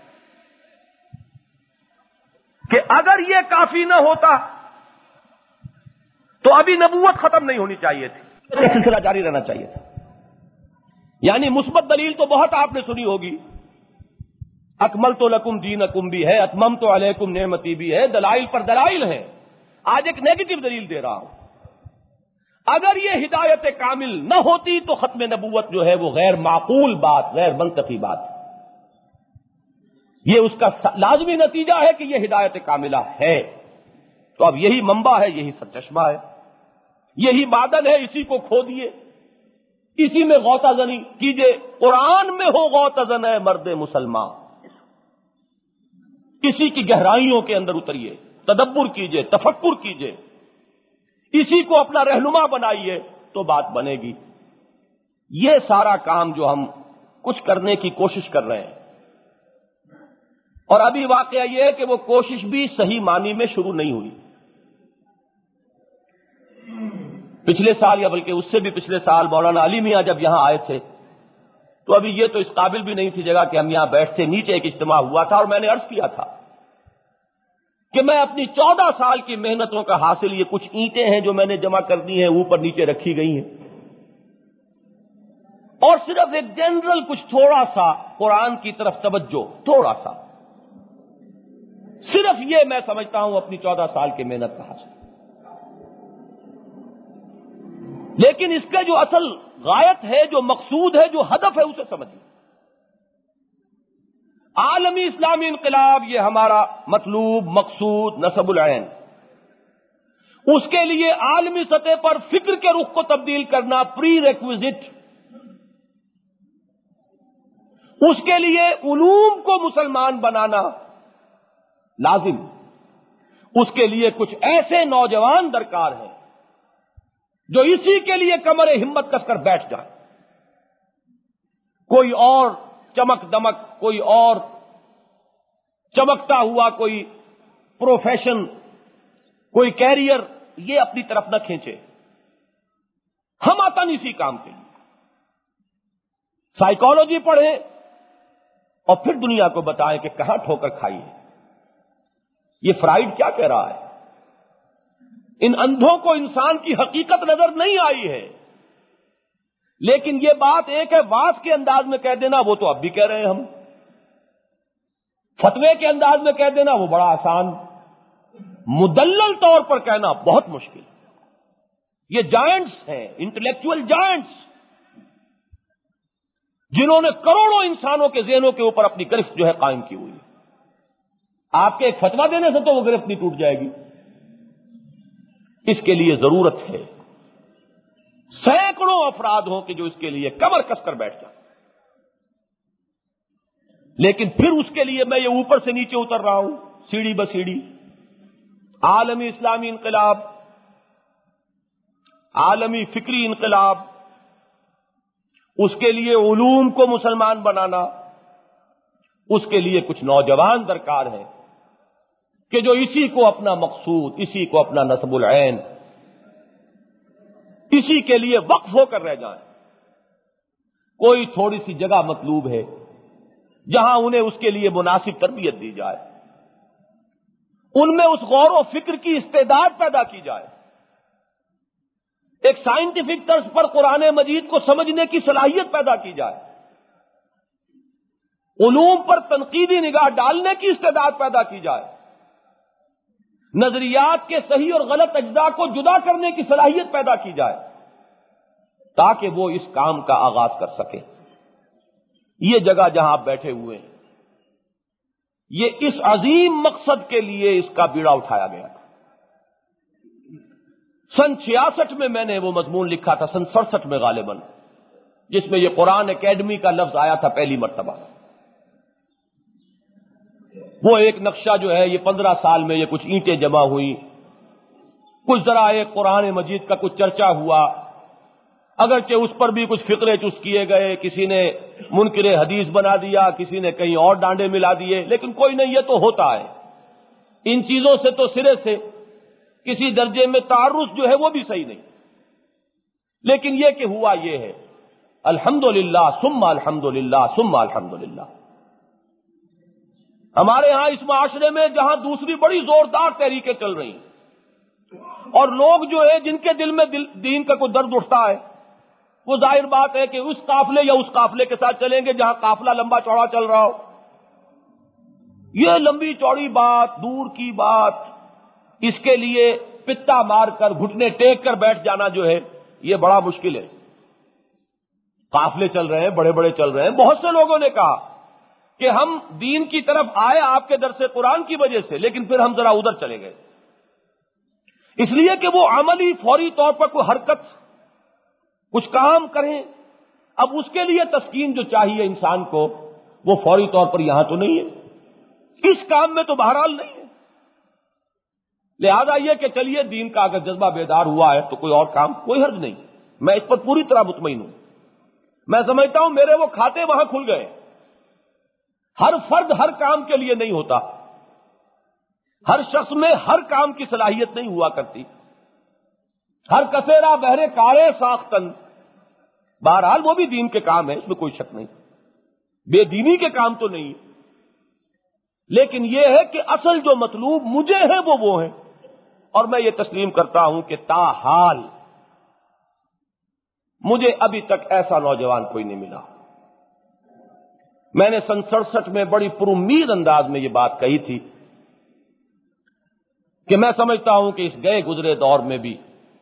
کہ اگر یہ کافی نہ ہوتا تو ابھی نبوت ختم نہیں ہونی چاہیے تھی، یہ سلسلہ جاری رہنا چاہیے تھا۔ یعنی مثبت دلیل تو بہت آپ نے سنی ہوگی، اکملت لکم دینکم بھی ہے، اتممت علیکم نعمتی بھی ہے، دلائل پر دلائل ہیں۔ آج ایک نیگیٹو دلیل دے رہا ہوں، اگر یہ ہدایت کامل نہ ہوتی تو ختم نبوت جو ہے وہ غیر معقول بات، غیر منطقی بات، یہ اس کا لازمی نتیجہ ہے کہ یہ ہدایت کاملہ ہے۔ تو اب یہی منبع ہے، یہی سرچشمہ ہے، یہی معدن ہے، اسی کو کھودیے، اسی میں غوطہ زنی کیجئے۔ قرآن میں ہو غوطہ زن ہے مرد مسلمان، اسی کی گہرائیوں کے اندر اتریے، تدبر کیجئے، تفکر کیجئے، اسی کو اپنا رہنما بنائیے تو بات بنے گی۔ یہ سارا کام جو ہم کچھ کرنے کی کوشش کر رہے ہیں، اور ابھی واقعہ یہ ہے کہ وہ کوشش بھی صحیح معنی میں شروع نہیں ہوئی۔ پچھلے سال یا بلکہ اس سے بھی پچھلے سال مولانا علی میاں جب یہاں آئے تھے تو ابھی یہ تو اس قابل بھی نہیں تھی جگہ کہ ہم یہاں بیٹھتے، نیچے ایک اجتماع ہوا تھا اور میں نے عرض کیا تھا کہ میں اپنی 14 سال کی محنتوں کا حاصل یہ کچھ اینٹیں ہیں جو میں نے جمع کر دی ہیں، اوپر نیچے رکھی گئی ہیں، اور صرف ایک جنرل کچھ تھوڑا سا قرآن کی طرف توجہ، تھوڑا سا، صرف یہ میں سمجھتا ہوں اپنی 14 سال کی محنت کا حاصل۔ لیکن اس کا جو اصل غایت ہے، جو مقصود ہے، جو ہدف ہے، اسے سمجھیں۔ عالمی اسلامی انقلاب یہ ہمارا مطلوب، مقصود، نصب العین، اس کے لیے عالمی سطح پر فکر کے رخ کو تبدیل کرنا پری ریکویزٹ، اس کے لیے علوم کو مسلمان بنانا لازم، اس کے لیے کچھ ایسے نوجوان درکار ہیں جو اسی کے لیے کمر ہمت کس کر بیٹھ جائے. کوئی اور چمک دمک، کوئی اور چمکتا ہوا کوئی پروفیشن، کوئی کیریئر یہ اپنی طرف نہ کھینچے. ہم آتن اسی کام کے لیے سائیکالوجی پڑھیں اور پھر دنیا کو بتائیں کہ کہاں ٹھوکر کھائی ہے. یہ فرائیڈ کیا کہہ رہا ہے؟ ان اندھوں کو انسان کی حقیقت نظر نہیں آئی ہے، لیکن یہ بات ایک ہے واز کے انداز میں کہہ دینا، وہ تو اب بھی کہہ رہے ہیں ہم. فتوے کے انداز میں کہہ دینا وہ بڑا آسان، مدلل طور پر کہنا بہت مشکل. یہ جائنٹس ہیں، انٹلیکچوئل جائنٹس، جنہوں نے کروڑوں انسانوں کے ذہنوں کے اوپر اپنی گرفت جو ہے قائم کی ہوئی ہے. آپ کے ایک فتویٰ دینے سے تو وہ گرفت نہیں ٹوٹ جائے گی. اس کے لیے ضرورت ہے سینکڑوں افراد ہوں کہ جو اس کے لیے کمر کس کر بیٹھ جائیں. لیکن پھر اس کے لیے میں یہ اوپر سے نیچے اتر رہا ہوں سیڑھی بسیڑھی. عالمی اسلامی انقلاب، عالمی فکری انقلاب، اس کے لیے علوم کو مسلمان بنانا، اس کے لیے کچھ نوجوان درکار ہیں کہ جو اسی کو اپنا مقصود، اسی کو اپنا نصب العین، اسی کے لیے وقف ہو کر رہ جائیں. کوئی تھوڑی سی جگہ مطلوب ہے جہاں انہیں اس کے لیے مناسب تربیت دی جائے، ان میں اس غور و فکر کی استعداد پیدا کی جائے، ایک سائنٹیفک طرز پر قرآن مجید کو سمجھنے کی صلاحیت پیدا کی جائے، علوم پر تنقیدی نگاہ ڈالنے کی استعداد پیدا کی جائے، نظریات کے صحیح اور غلط اجزاء کو جدا کرنے کی صلاحیت پیدا کی جائے تاکہ وہ اس کام کا آغاز کر سکے. یہ جگہ جہاں آپ بیٹھے ہوئے ہیں، یہ اس عظیم مقصد کے لیے اس کا بیڑا اٹھایا گیا تھا. سن 66 میں میں نے وہ مضمون لکھا تھا، سن 67 میں غالباً، جس میں یہ قرآن اکیڈمی کا لفظ آیا تھا پہلی مرتبہ. وہ ایک نقشہ جو ہے یہ 15 سال میں یہ کچھ اینٹیں جمع ہوئی، کچھ ذرا ایک قرآن مجید کا کچھ چرچا ہوا، اگرچہ اس پر بھی کچھ فقرے چست کیے گئے، کسی نے منکر حدیث بنا دیا، کسی نے کہیں اور ڈانڈے ملا دیے، لیکن کوئی نہیں، یہ تو ہوتا ہے. ان چیزوں سے تو سرے سے کسی درجے میں تعارف جو ہے وہ بھی صحیح نہیں. لیکن یہ کہ ہوا یہ ہے، الحمدللہ ثم الحمدللہ ثم الحمدللہ. ہمارے ہاں اس معاشرے میں جہاں دوسری بڑی زوردار تحریکیں چل رہی ہیں اور لوگ جو ہے جن کے دل میں دین کا کوئی درد اٹھتا ہے، وہ ظاہر بات ہے کہ اس قافلے یا اس قافلے کے ساتھ چلیں گے جہاں قافلہ لمبا چوڑا چل رہا ہو. یہ لمبی چوڑی بات، دور کی بات، اس کے لیے پتا مار کر گھٹنے ٹیک کر بیٹھ جانا جو ہے یہ بڑا مشکل ہے. قافلے چل رہے ہیں، بڑے بڑے چل رہے ہیں. بہت سے لوگوں نے کہا کہ ہم دین کی طرف آئے آپ کے درس قرآن کی وجہ سے، لیکن پھر ہم ذرا ادھر چلے گئے، اس لیے کہ وہ عملی فوری طور پر کوئی حرکت، کچھ کام کریں. اب اس کے لیے تسکین جو چاہیے انسان کو وہ فوری طور پر یہاں تو نہیں ہے، اس کام میں تو بہرحال نہیں ہے. لہذا یہ کہ چلیے دین کا اگر جذبہ بیدار ہوا ہے تو کوئی اور کام، کوئی حرج نہیں. میں اس پر پوری طرح مطمئن ہوں. میں سمجھتا ہوں میرے وہ کھاتے وہاں کھل گئے. ہر فرد ہر کام کے لیے نہیں ہوتا، ہر شخص میں ہر کام کی صلاحیت نہیں ہوا کرتی. ہر کسیرا بہرے کارے ساختن، بہرحال وہ بھی دین کے کام ہے، اس میں کوئی شک نہیں، بے دینی کے کام تو نہیں. لیکن یہ ہے کہ اصل جو مطلوب مجھے ہے وہ ہیں، اور میں یہ تسلیم کرتا ہوں کہ تاحال مجھے ابھی تک ایسا نوجوان کوئی نہیں ملا. میں نے سن 67 میں بڑی پرامید انداز میں یہ بات کہی تھی کہ میں سمجھتا ہوں کہ اس گئے گزرے دور میں بھی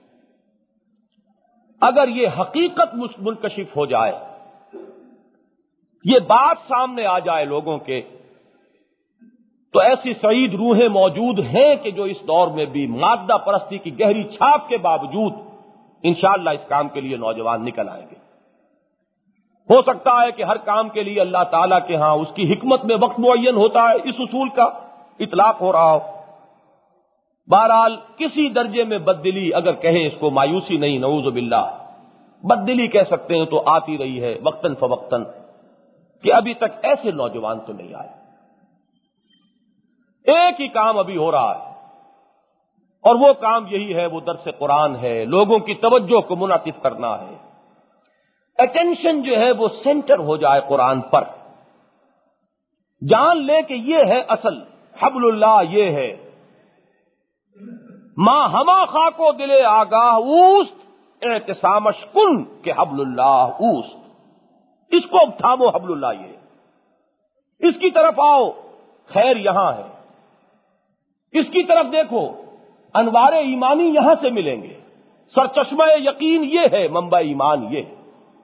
اگر یہ حقیقت منکشف ہو جائے، یہ بات سامنے آ جائے لوگوں کے تو ایسی سعید روحیں موجود ہیں کہ جو اس دور میں بھی مادہ پرستی کی گہری چھاپ کے باوجود انشاءاللہ اس کام کے لیے نوجوان نکل آئیں گے۔ ہو سکتا ہے کہ ہر کام کے لیے اللہ تعالیٰ کے ہاں اس کی حکمت میں وقت معین ہوتا ہے، اس اصول کا اطلاق ہو رہا ہو۔ بہرحال کسی درجے میں بددلی اگر کہیں اس کو مایوسی نہیں، نعوذ باللہ، بددلی کہہ سکتے ہیں تو آتی رہی ہے وقتاً فوقتاً، کہ ابھی تک ایسے نوجوان تو نہیں آئے۔ ایک ہی کام ابھی ہو رہا ہے اور وہ کام یہی ہے، وہ درس قرآن ہے، لوگوں کی توجہ کو منعطف کرنا ہے، اٹینشن جو ہے وہ سینٹر ہو جائے قرآن پر، جان لے کہ یہ ہے اصل حبل اللہ، یہ ہے ماں ہما خاکو دل آگاہ اوست اعتصامش کن کہ حبل اللہ اوست، اس کو تھامو، حبل اللہ یہ، اس کی طرف آؤ، خیر یہاں ہے، اس کی طرف دیکھو، انوار ایمانی یہاں سے ملیں گے، سرچشمہ یقین یہ ہے، منبع ایمان یہ ہے۔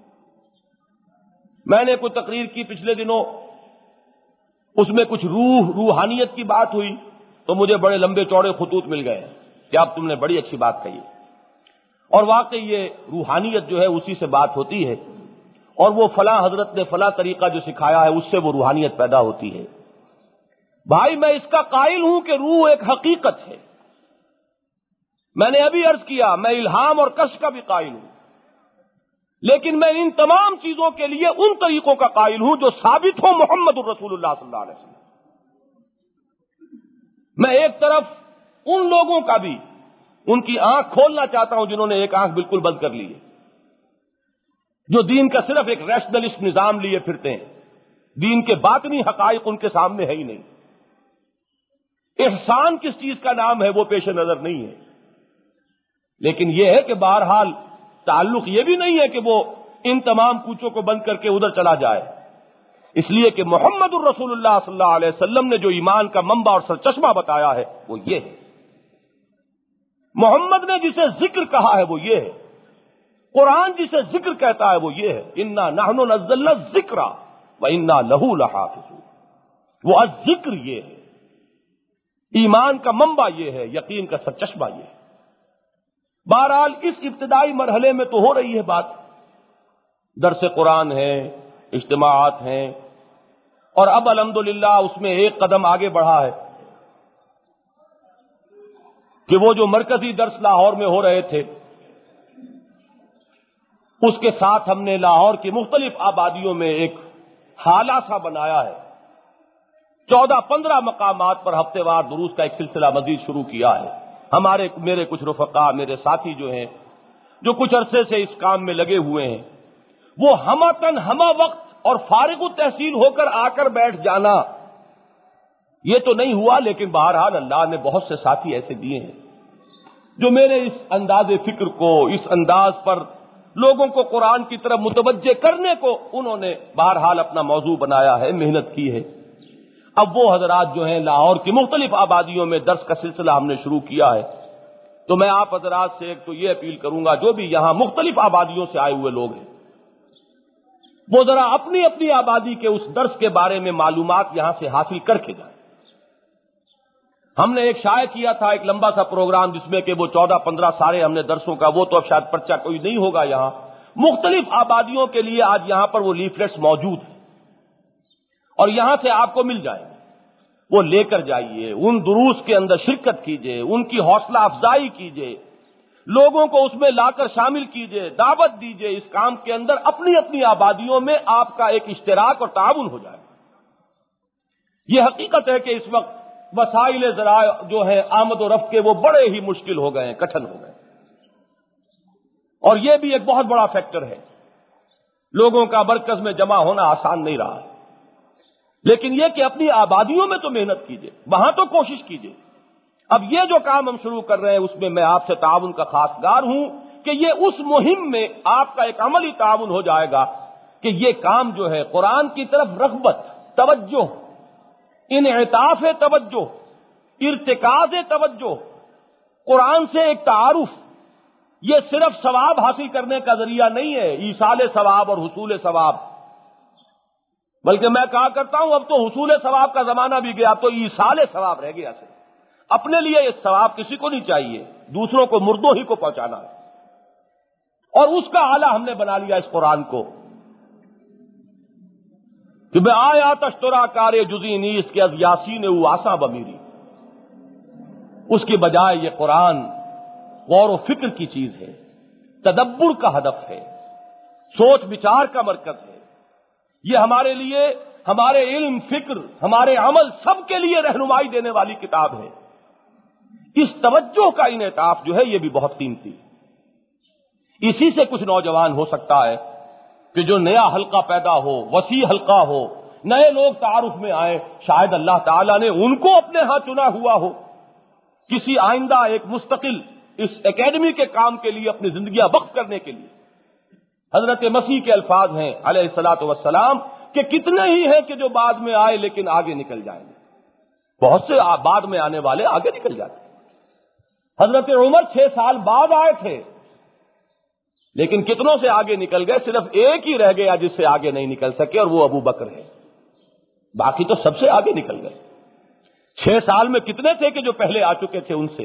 میں نے کوئی تقریر کی پچھلے دنوں، اس میں کچھ روحانیت کی بات ہوئی تو مجھے بڑے لمبے چوڑے خطوط مل گئے کہ اب تم نے بڑی اچھی بات کہی، اور واقعی یہ روحانیت جو ہے اسی سے بات ہوتی ہے، اور وہ فلاں حضرت نے فلاں طریقہ جو سکھایا ہے اس سے وہ روحانیت پیدا ہوتی ہے۔ بھائی میں اس کا قائل ہوں کہ روح ایک حقیقت ہے، میں نے ابھی عرض کیا میں الہام اور کشف کا بھی قائل ہوں، لیکن میں ان تمام چیزوں کے لیے ان طریقوں کا قائل ہوں جو ثابت ہو محمد الرسول اللہ صلی اللہ علیہ وسلم۔ میں ایک طرف ان لوگوں کا بھی ان کی آنکھ کھولنا چاہتا ہوں جنہوں نے ایک آنکھ بالکل بند کر لی ہے، جو دین کا صرف ایک ریشنلسٹ نظام لیے پھرتے ہیں، دین کے باطنی حقائق ان کے سامنے ہے ہی نہیں، احسان کس چیز کا نام ہے وہ پیش نظر نہیں ہے۔ لیکن یہ ہے کہ بہرحال تعلق یہ بھی نہیں ہے کہ وہ ان تمام کوچوں کو بند کر کے ادھر چلا جائے، اس لیے کہ محمد الرسول اللہ صلی اللہ علیہ وسلم نے جو ایمان کا منبع اور سرچشمہ بتایا ہے وہ یہ ہے، محمد نے جسے ذکر کہا ہے وہ یہ ہے، قرآن جسے ذکر کہتا ہے وہ یہ ہے، انا نحن نزلنا الذکر وانا لہ لحافظون، وہ الذکر یہ ہے، ایمان کا منبع یہ ہے، یقین کا سرچشمہ یہ ہے۔ بہرحال اس ابتدائی مرحلے میں تو ہو رہی ہے بات، درس قرآن ہے، اجتماعات ہیں، اور اب الحمدللہ اس میں ایک قدم آگے بڑھا ہے کہ وہ جو مرکزی درس لاہور میں ہو رہے تھے اس کے ساتھ ہم نے لاہور کی مختلف آبادیوں میں ایک حالہ سا بنایا ہے، 14-15 مقامات پر ہفتے وار دروس کا ایک سلسلہ مزید شروع کیا ہے۔ میرے کچھ رفقا، میرے ساتھی جو ہیں جو کچھ عرصے سے اس کام میں لگے ہوئے ہیں، وہ ہمہ ہمہ وقت اور فارغ التحصیل ہو کر آ کر بیٹھ جانا یہ تو نہیں ہوا، لیکن بہرحال اللہ نے بہت سے ساتھی ایسے دیے ہیں جو میرے اس انداز فکر کو، اس انداز پر لوگوں کو قرآن کی طرف متوجہ کرنے کو انہوں نے بہرحال اپنا موضوع بنایا ہے، محنت کی ہے۔ اب وہ حضرات جو ہیں لاہور کی مختلف آبادیوں میں درس کا سلسلہ ہم نے شروع کیا ہے، تو میں آپ حضرات سے ایک تو یہ اپیل کروں گا، جو بھی یہاں مختلف آبادیوں سے آئے ہوئے لوگ ہیں وہ ذرا اپنی اپنی آبادی کے اس درس کے بارے میں معلومات یہاں سے حاصل کر کے جائیں۔ ہم نے ایک شائع کیا تھا ایک لمبا سا پروگرام جس میں کہ وہ 14-15 سارے ہم نے درسوں کا، وہ تو اب شاید پرچہ کوئی نہیں ہوگا یہاں، مختلف آبادیوں کے لیے آج یہاں پر وہ لیفلیٹس موجود ہیں اور یہاں سے آپ کو مل جائیں گے، وہ لے کر جائیے، ان دروس کے اندر شرکت کیجئے، ان کی حوصلہ افزائی کیجئے، لوگوں کو اس میں لا کر شامل کیجئے، دعوت دیجئے، اس کام کے اندر اپنی اپنی آبادیوں میں آپ کا ایک اشتراک اور تعاون ہو جائے۔ یہ حقیقت ہے کہ اس وقت وسائل ذرائع جو ہیں آمد و رفت کے وہ بڑے ہی مشکل ہو گئے ہیں، کٹھن ہو گئے، اور یہ بھی ایک بہت بڑا فیکٹر ہے، لوگوں کا مرکز میں جمع ہونا آسان نہیں رہا، لیکن یہ کہ اپنی آبادیوں میں تو محنت کیجئے، وہاں تو کوشش کیجئے۔ اب یہ جو کام ہم شروع کر رہے ہیں اس میں میں آپ سے تعاون کا خواستگار ہوں کہ یہ اس مہم میں آپ کا ایک عملی تعاون ہو جائے گا کہ یہ کام جو ہے قرآن کی طرف رغبت، توجہ، انعطاف توجہ، ارتکاز توجہ، قرآن سے ایک تعارف، یہ صرف ثواب حاصل کرنے کا ذریعہ نہیں ہے، ایصال ثواب اور حصول ثواب، بلکہ میں کہا کرتا ہوں اب تو حصول ثواب کا زمانہ بھی گیا، اب تو ایصال ثواب رہ گیا سے. اپنے لیے یہ ثواب کسی کو نہیں چاہیے، دوسروں کو مردوں ہی کو پہنچانا ہے. اور اس کا آلہ ہم نے بنا لیا اس قرآن کو کہ بے آیا تشترا کار جزی نیس کے از یاسین او آساں بمیری. اس کی بجائے یہ قرآن غور و فکر کی چیز ہے، تدبر کا ہدف ہے، سوچ بچار کا مرکز ہے. یہ ہمارے لیے، ہمارے علم، فکر، ہمارے عمل سب کے لیے رہنمائی دینے والی کتاب ہے. اس توجہ کا انعطاف جو ہے یہ بھی بہت قیمتی. اسی سے کچھ نوجوان ہو سکتا ہے کہ جو نیا حلقہ پیدا ہو، وسیع حلقہ ہو، نئے لوگ تعارف میں آئے، شاید اللہ تعالیٰ نے ان کو اپنے ہاں چنا ہوا ہو کسی آئندہ ایک مستقل اس اکیڈمی کے کام کے لیے اپنی زندگیاں وقف کرنے کے لیے. حضرت مسیح کے الفاظ ہیں علیہ الصلاۃ والسلام کہ کتنے ہی ہیں کہ جو بعد میں آئے لیکن آگے نکل جائیں گے. بہت سے بعد میں آنے والے آگے نکل جاتے ہیں. حضرت عمر 6 سال بعد آئے تھے لیکن کتنوں سے آگے نکل گئے، صرف ایک ہی رہ گیا جس سے آگے نہیں نکل سکے اور وہ ابو بکر ہے. باقی تو سب سے آگے نکل گئے. 6 سال میں کتنے تھے کہ جو پہلے آ چکے تھے ان سے،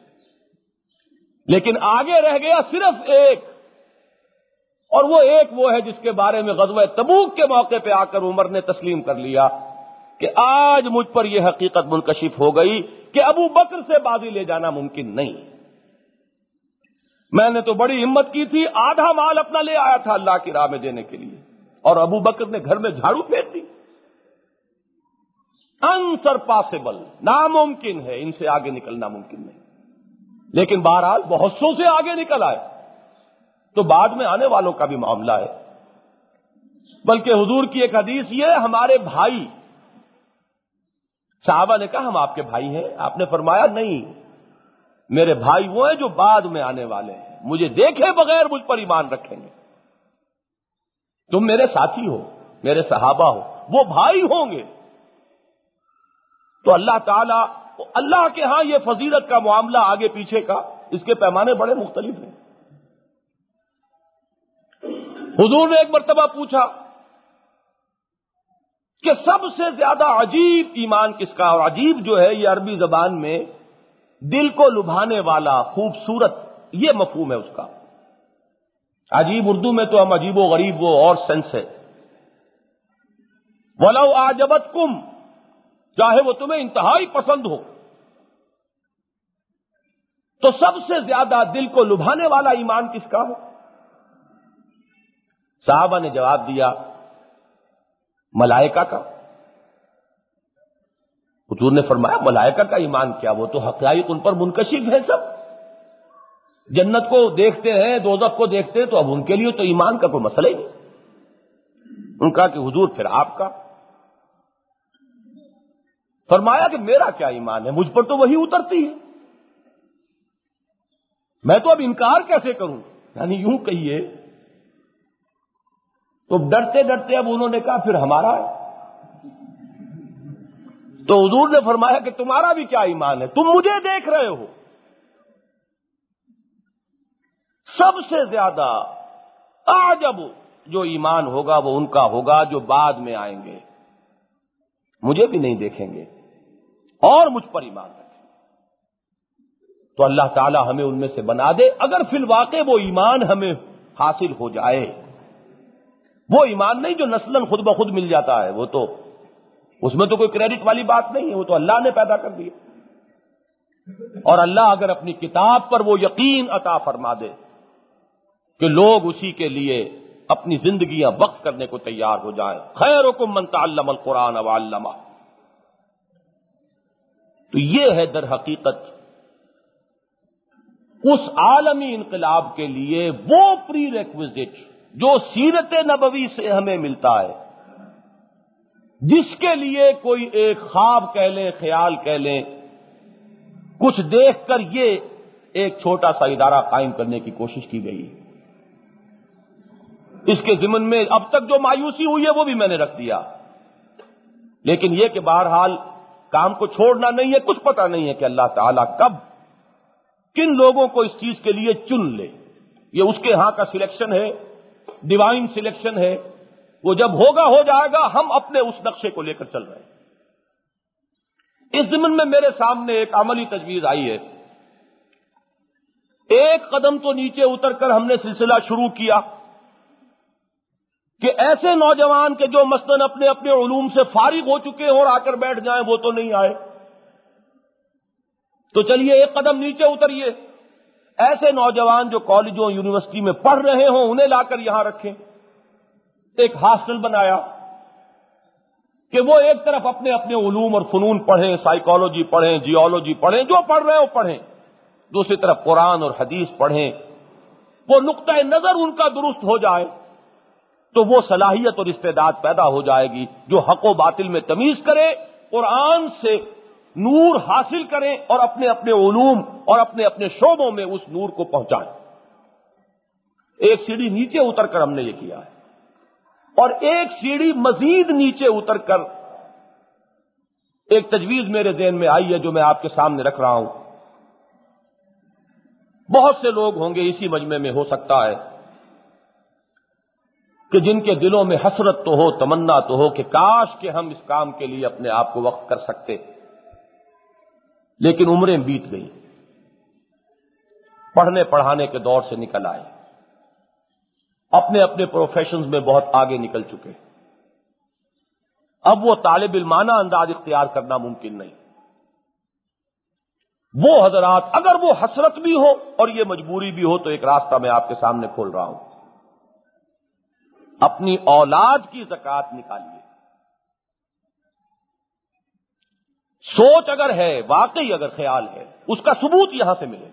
لیکن آگے رہ گیا صرف ایک. اور وہ ایک وہ ہے جس کے بارے میں غزوہ تبوک کے موقع پہ آ کر عمر نے تسلیم کر لیا کہ آج مجھ پر یہ حقیقت منکشف ہو گئی کہ ابو بکر سے بازی لے جانا ممکن نہیں. میں نے تو بڑی ہمت کی تھی، آدھا مال اپنا لے آیا تھا اللہ کی راہ میں دینے کے لیے، اور ابو بکر نے گھر میں جھاڑو پھینک دی. انسرپاسبل، ناممکن ہے، ان سے آگے نکلنا ممکن نہیں. لیکن بہرحال بہت سو سے آگے نکل آئے. تو بعد میں آنے والوں کا بھی معاملہ ہے. بلکہ حضور کی ایک حدیث یہ ہمارے بھائی، صحابہ نے کہا ہم آپ کے بھائی ہیں. آپ نے فرمایا نہیں، میرے بھائی وہ ہیں جو بعد میں آنے والے ہیں، مجھے دیکھے بغیر مجھ پر ایمان رکھیں گے. تم میرے ساتھی ہو، میرے صحابہ ہو، وہ بھائی ہوں گے. تو اللہ تعالی، اللہ کے ہاں یہ فضیلت کا معاملہ آگے پیچھے کا، اس کے پیمانے بڑے مختلف ہیں. حضور نے ایک مرتبہ پوچھا کہ سب سے زیادہ عجیب ایمان کس کا؟ اور عجیب جو ہے یہ عربی زبان میں دل کو لبھانے والا، خوبصورت، یہ مفہوم ہے اس کا. عجیب اردو میں تو ہم عجیب و غریب وہ اور سینس ہے. وَلَوْ أَعْجَبَتْكُمْ، چاہے وہ تمہیں انتہائی پسند ہو. تو سب سے زیادہ دل کو لبھانے والا ایمان کس کا ہے؟ صحابہ نے جواب دیا ملائکہ کا. حضور نے فرمایا ملائکہ کا ایمان کیا، وہ تو حقائق ان پر منکشف ہے سب. جنت کو دیکھتے ہیں، دوزخ کو دیکھتے ہیں، تو اب ان کے لیے تو ایمان کا کوئی مسئلہ ہی نہیں. ان کا کہ حضور پھر آپ کا. فرمایا کہ میرا کیا ایمان ہے، مجھ پر تو وہی اترتی ہے، میں تو اب انکار کیسے کروں. یعنی یوں کہیے تو ڈرتے ڈرتے اب انہوں نے کہا پھر ہمارا ہے. تو حضور نے فرمایا کہ تمہارا بھی کیا ایمان ہے، تم مجھے دیکھ رہے ہو. سب سے زیادہ اعجب جو ایمان ہوگا وہ ان کا ہوگا جو بعد میں آئیں گے، مجھے بھی نہیں دیکھیں گے اور مجھ پر ایمان رکھیں. تو اللہ تعالی ہمیں ان میں سے بنا دے. اگر فی الواقع وہ ایمان ہمیں حاصل ہو جائے، وہ ایمان نہیں جو نسلاً خود بخود مل جاتا ہے، وہ تو اس میں تو کوئی کریڈٹ والی بات نہیں ہے، وہ تو اللہ نے پیدا کر دیا. اور اللہ اگر اپنی کتاب پر وہ یقین عطا فرما دے کہ لوگ اسی کے لیے اپنی زندگیاں وقف کرنے کو تیار ہو جائیں. خیرکم من تعلم القرآن وعلمہ. تو یہ ہے در حقیقت اس عالمی انقلاب کے لیے وہ پری ریکویزٹ جو سیرت نبوی سے ہمیں ملتا ہے، جس کے لیے کوئی ایک خواب کہہ لیں، خیال کہہ لیں، کچھ دیکھ کر یہ ایک چھوٹا سا ادارہ قائم کرنے کی کوشش کی گئی. اس کے ضمن میں اب تک جو مایوسی ہوئی ہے وہ بھی میں نے رکھ دیا، لیکن یہ کہ بہرحال کام کو چھوڑنا نہیں ہے. کچھ پتہ نہیں ہے کہ اللہ تعالیٰ کب کن لوگوں کو اس چیز کے لیے چن لے. یہ اس کے ہاں کا سلیکشن ہے، ڈیوائن سلیکشن ہے. وہ جب ہوگا ہو جائے گا، ہم اپنے اس نقشے کو لے کر چل رہے ہیں۔ اس ضمن میں میرے سامنے ایک عملی تجویز آئی ہے۔ ایک قدم تو نیچے اتر کر ہم نے سلسلہ شروع کیا کہ ایسے نوجوان کے جو مثلاً اپنے اپنے علوم سے فارغ ہو چکے ہیں اور آ کر بیٹھ جائیں، وہ تو نہیں آئے، تو چلیے ایک قدم نیچے اتریے، ایسے نوجوان جو کالجوں یونیورسٹی میں پڑھ رہے ہوں انہیں لا کر یہاں رکھیں۔ ایک ہاسٹل بنایا کہ وہ ایک طرف اپنے اپنے علوم اور فنون پڑھیں، سائیکالوجی پڑھیں، جیولوجی پڑھیں، جو پڑھ رہے ہو پڑھیں، دوسری طرف قرآن اور حدیث پڑھیں۔ وہ نقطۂ نظر ان کا درست ہو جائے تو وہ صلاحیت اور استعداد پیدا ہو جائے گی جو حق و باطل میں تمیز کرے، قرآن سے نور حاصل کریں اور اپنے اپنے علوم اور اپنے اپنے شعبوں میں اس نور کو پہنچائیں۔ ایک سیڑھی نیچے اتر کر ہم نے یہ کیا ہے، اور ایک سیڑھی مزید نیچے اتر کر ایک تجویز میرے ذہن میں آئی ہے جو میں آپ کے سامنے رکھ رہا ہوں۔ بہت سے لوگ ہوں گے اسی مجمع میں، ہو سکتا ہے کہ جن کے دلوں میں حسرت تو ہو، تمنا تو ہو کہ کاش کہ ہم اس کام کے لیے اپنے آپ کو وقف کر سکتے، لیکن عمریں بیت گئی، پڑھنے پڑھانے کے دور سے نکل آئے، اپنے اپنے پروفیشنز میں بہت آگے نکل چکے، اب وہ طالب علمانہ انداز اختیار کرنا ممکن نہیں۔ وہ حضرات اگر وہ حسرت بھی ہو اور یہ مجبوری بھی ہو تو ایک راستہ میں آپ کے سامنے کھول رہا ہوں، اپنی اولاد کی زکوٰۃ نکالیے۔ سوچ اگر ہے، واقعی اگر خیال ہے، اس کا ثبوت یہاں سے ملے۔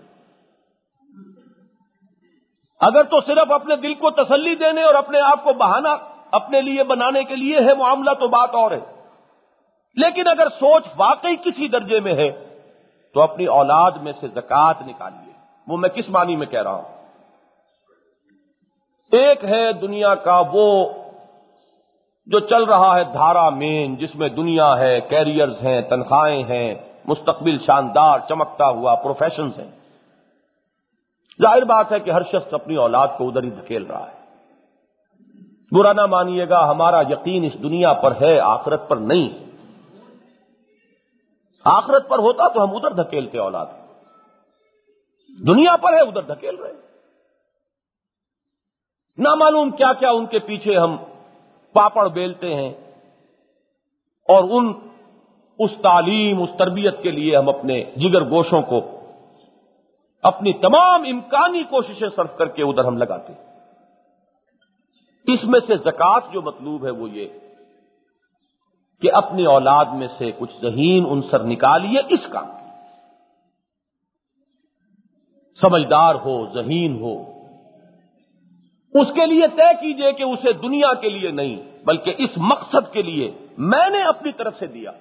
اگر تو صرف اپنے دل کو تسلی دینے اور اپنے آپ کو بہانہ اپنے لیے بنانے کے لیے ہے معاملہ تو بات اور ہے، لیکن اگر سوچ واقعی کسی درجے میں ہے تو اپنی اولاد میں سے زکوٰۃ نکالیے۔ وہ میں کس معنی میں کہہ رہا ہوں؟ ایک ہے دنیا کا وہ جو چل رہا ہے دھارا مین، جس میں دنیا ہے، کیریئرز ہیں، تنخواہیں ہیں، مستقبل شاندار چمکتا ہوا پروفیشنز ہیں۔ ظاہر بات ہے کہ ہر شخص اپنی اولاد کو ادھر ہی دھکیل رہا ہے۔ برا نہ مانیے گا، ہمارا یقین اس دنیا پر ہے، آخرت پر نہیں۔ آخرت پر ہوتا تو ہم ادھر دھکیلتے اولاد، دنیا پر ہے ادھر دھکیل رہے۔ نہ معلوم کیا کیا ان کے پیچھے ہم پاپڑ بیلتے ہیں، اور اس تعلیم، اس تربیت کے لیے ہم اپنے جگر گوشوں کو، اپنی تمام امکانی کوششیں صرف کر کے ادھر ہم لگاتے ہیں۔ اس میں سے زکوٰۃ جو مطلوب ہے وہ یہ کہ اپنی اولاد میں سے کچھ ذہین عنصر نکالیے، اس کام کی، سمجھدار ہو، ذہین ہو، اس کے لیے طے کیجئے کہ اسے دنیا کے لیے نہیں بلکہ اس مقصد کے لیے میں نے اپنی طرف سے دیا۔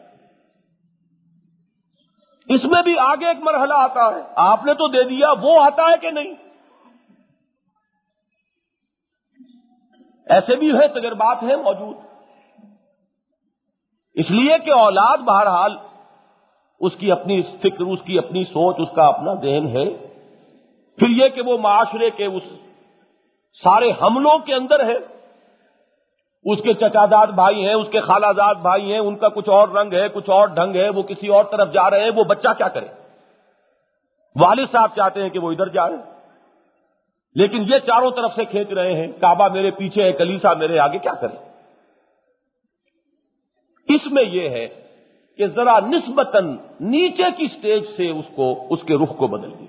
اس میں بھی آگے ایک مرحلہ آتا ہے، آپ نے تو دے دیا، وہ آتا ہے کہ نہیں؟ ایسے بھی ہے، تجربات ہیں موجود۔ اس لیے کہ اولاد بہرحال اس کی اپنی فکر، اس کی اپنی سوچ، اس کا اپنا ذہن ہے۔ پھر یہ کہ وہ معاشرے کے اس سارے حملوں کے اندر ہے، اس کے چچا زاد بھائی ہیں، اس کے خالہ زاد بھائی ہیں، ان کا کچھ اور رنگ ہے، کچھ اور ڈھنگ ہے، وہ کسی اور طرف جا رہے ہیں، وہ بچہ کیا کرے؟ والد صاحب چاہتے ہیں کہ وہ ادھر جائے، لیکن یہ چاروں طرف سے کھینچ رہے ہیں، کعبہ میرے پیچھے ہے، کلیسا میرے آگے، کیا کرے؟ اس میں یہ ہے کہ ذرا نسبتاً نیچے کی سٹیج سے اس کے رخ کو بدل دیا۔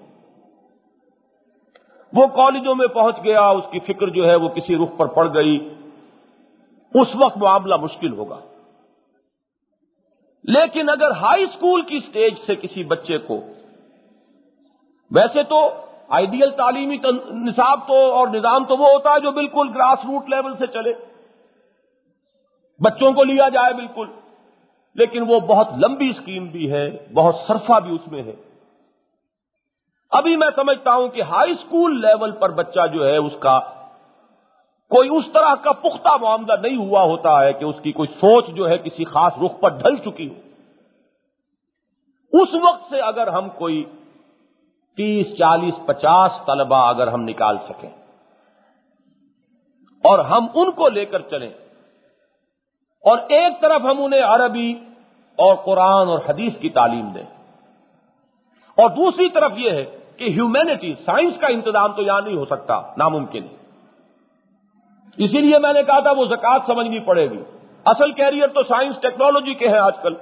وہ کالجوں میں پہنچ گیا، اس کی فکر جو ہے وہ کسی رخ پر پڑ گئی، اس وقت معاملہ مشکل ہوگا۔ لیکن اگر ہائی اسکول کی سٹیج سے کسی بچے کو، ویسے تو آئیڈیل تعلیمی نصاب تو اور نظام تو وہ ہوتا ہے جو بالکل گراس روٹ لیول سے چلے، بچوں کو لیا جائے بالکل، لیکن وہ بہت لمبی اسکیم بھی ہے، بہت صرفہ بھی اس میں ہے۔ ابھی میں سمجھتا ہوں کہ ہائی اسکول لیول پر بچہ جو ہے اس کا کوئی اس طرح کا پختہ معاملہ نہیں ہوا ہوتا ہے کہ اس کی کوئی سوچ جو ہے کسی خاص رخ پر ڈھل چکی ہو۔ اس وقت سے اگر ہم کوئی 30، 40، 50 طلبہ اگر ہم نکال سکیں اور ہم ان کو لے کر چلیں اور ایک طرف ہم انہیں عربی اور قرآن اور حدیث کی تعلیم دیں، اور دوسری طرف یہ ہے کہ ہیومینٹی، سائنس کا انتظام تو یہاں نہیں ہو سکتا، ناممکن ہے۔ اسی لیے میں نے کہا تھا وہ زکوٰۃ سمجھنی پڑے گی۔ اصل کیریئر تو سائنس ٹیکنالوجی کے ہیں آج کل،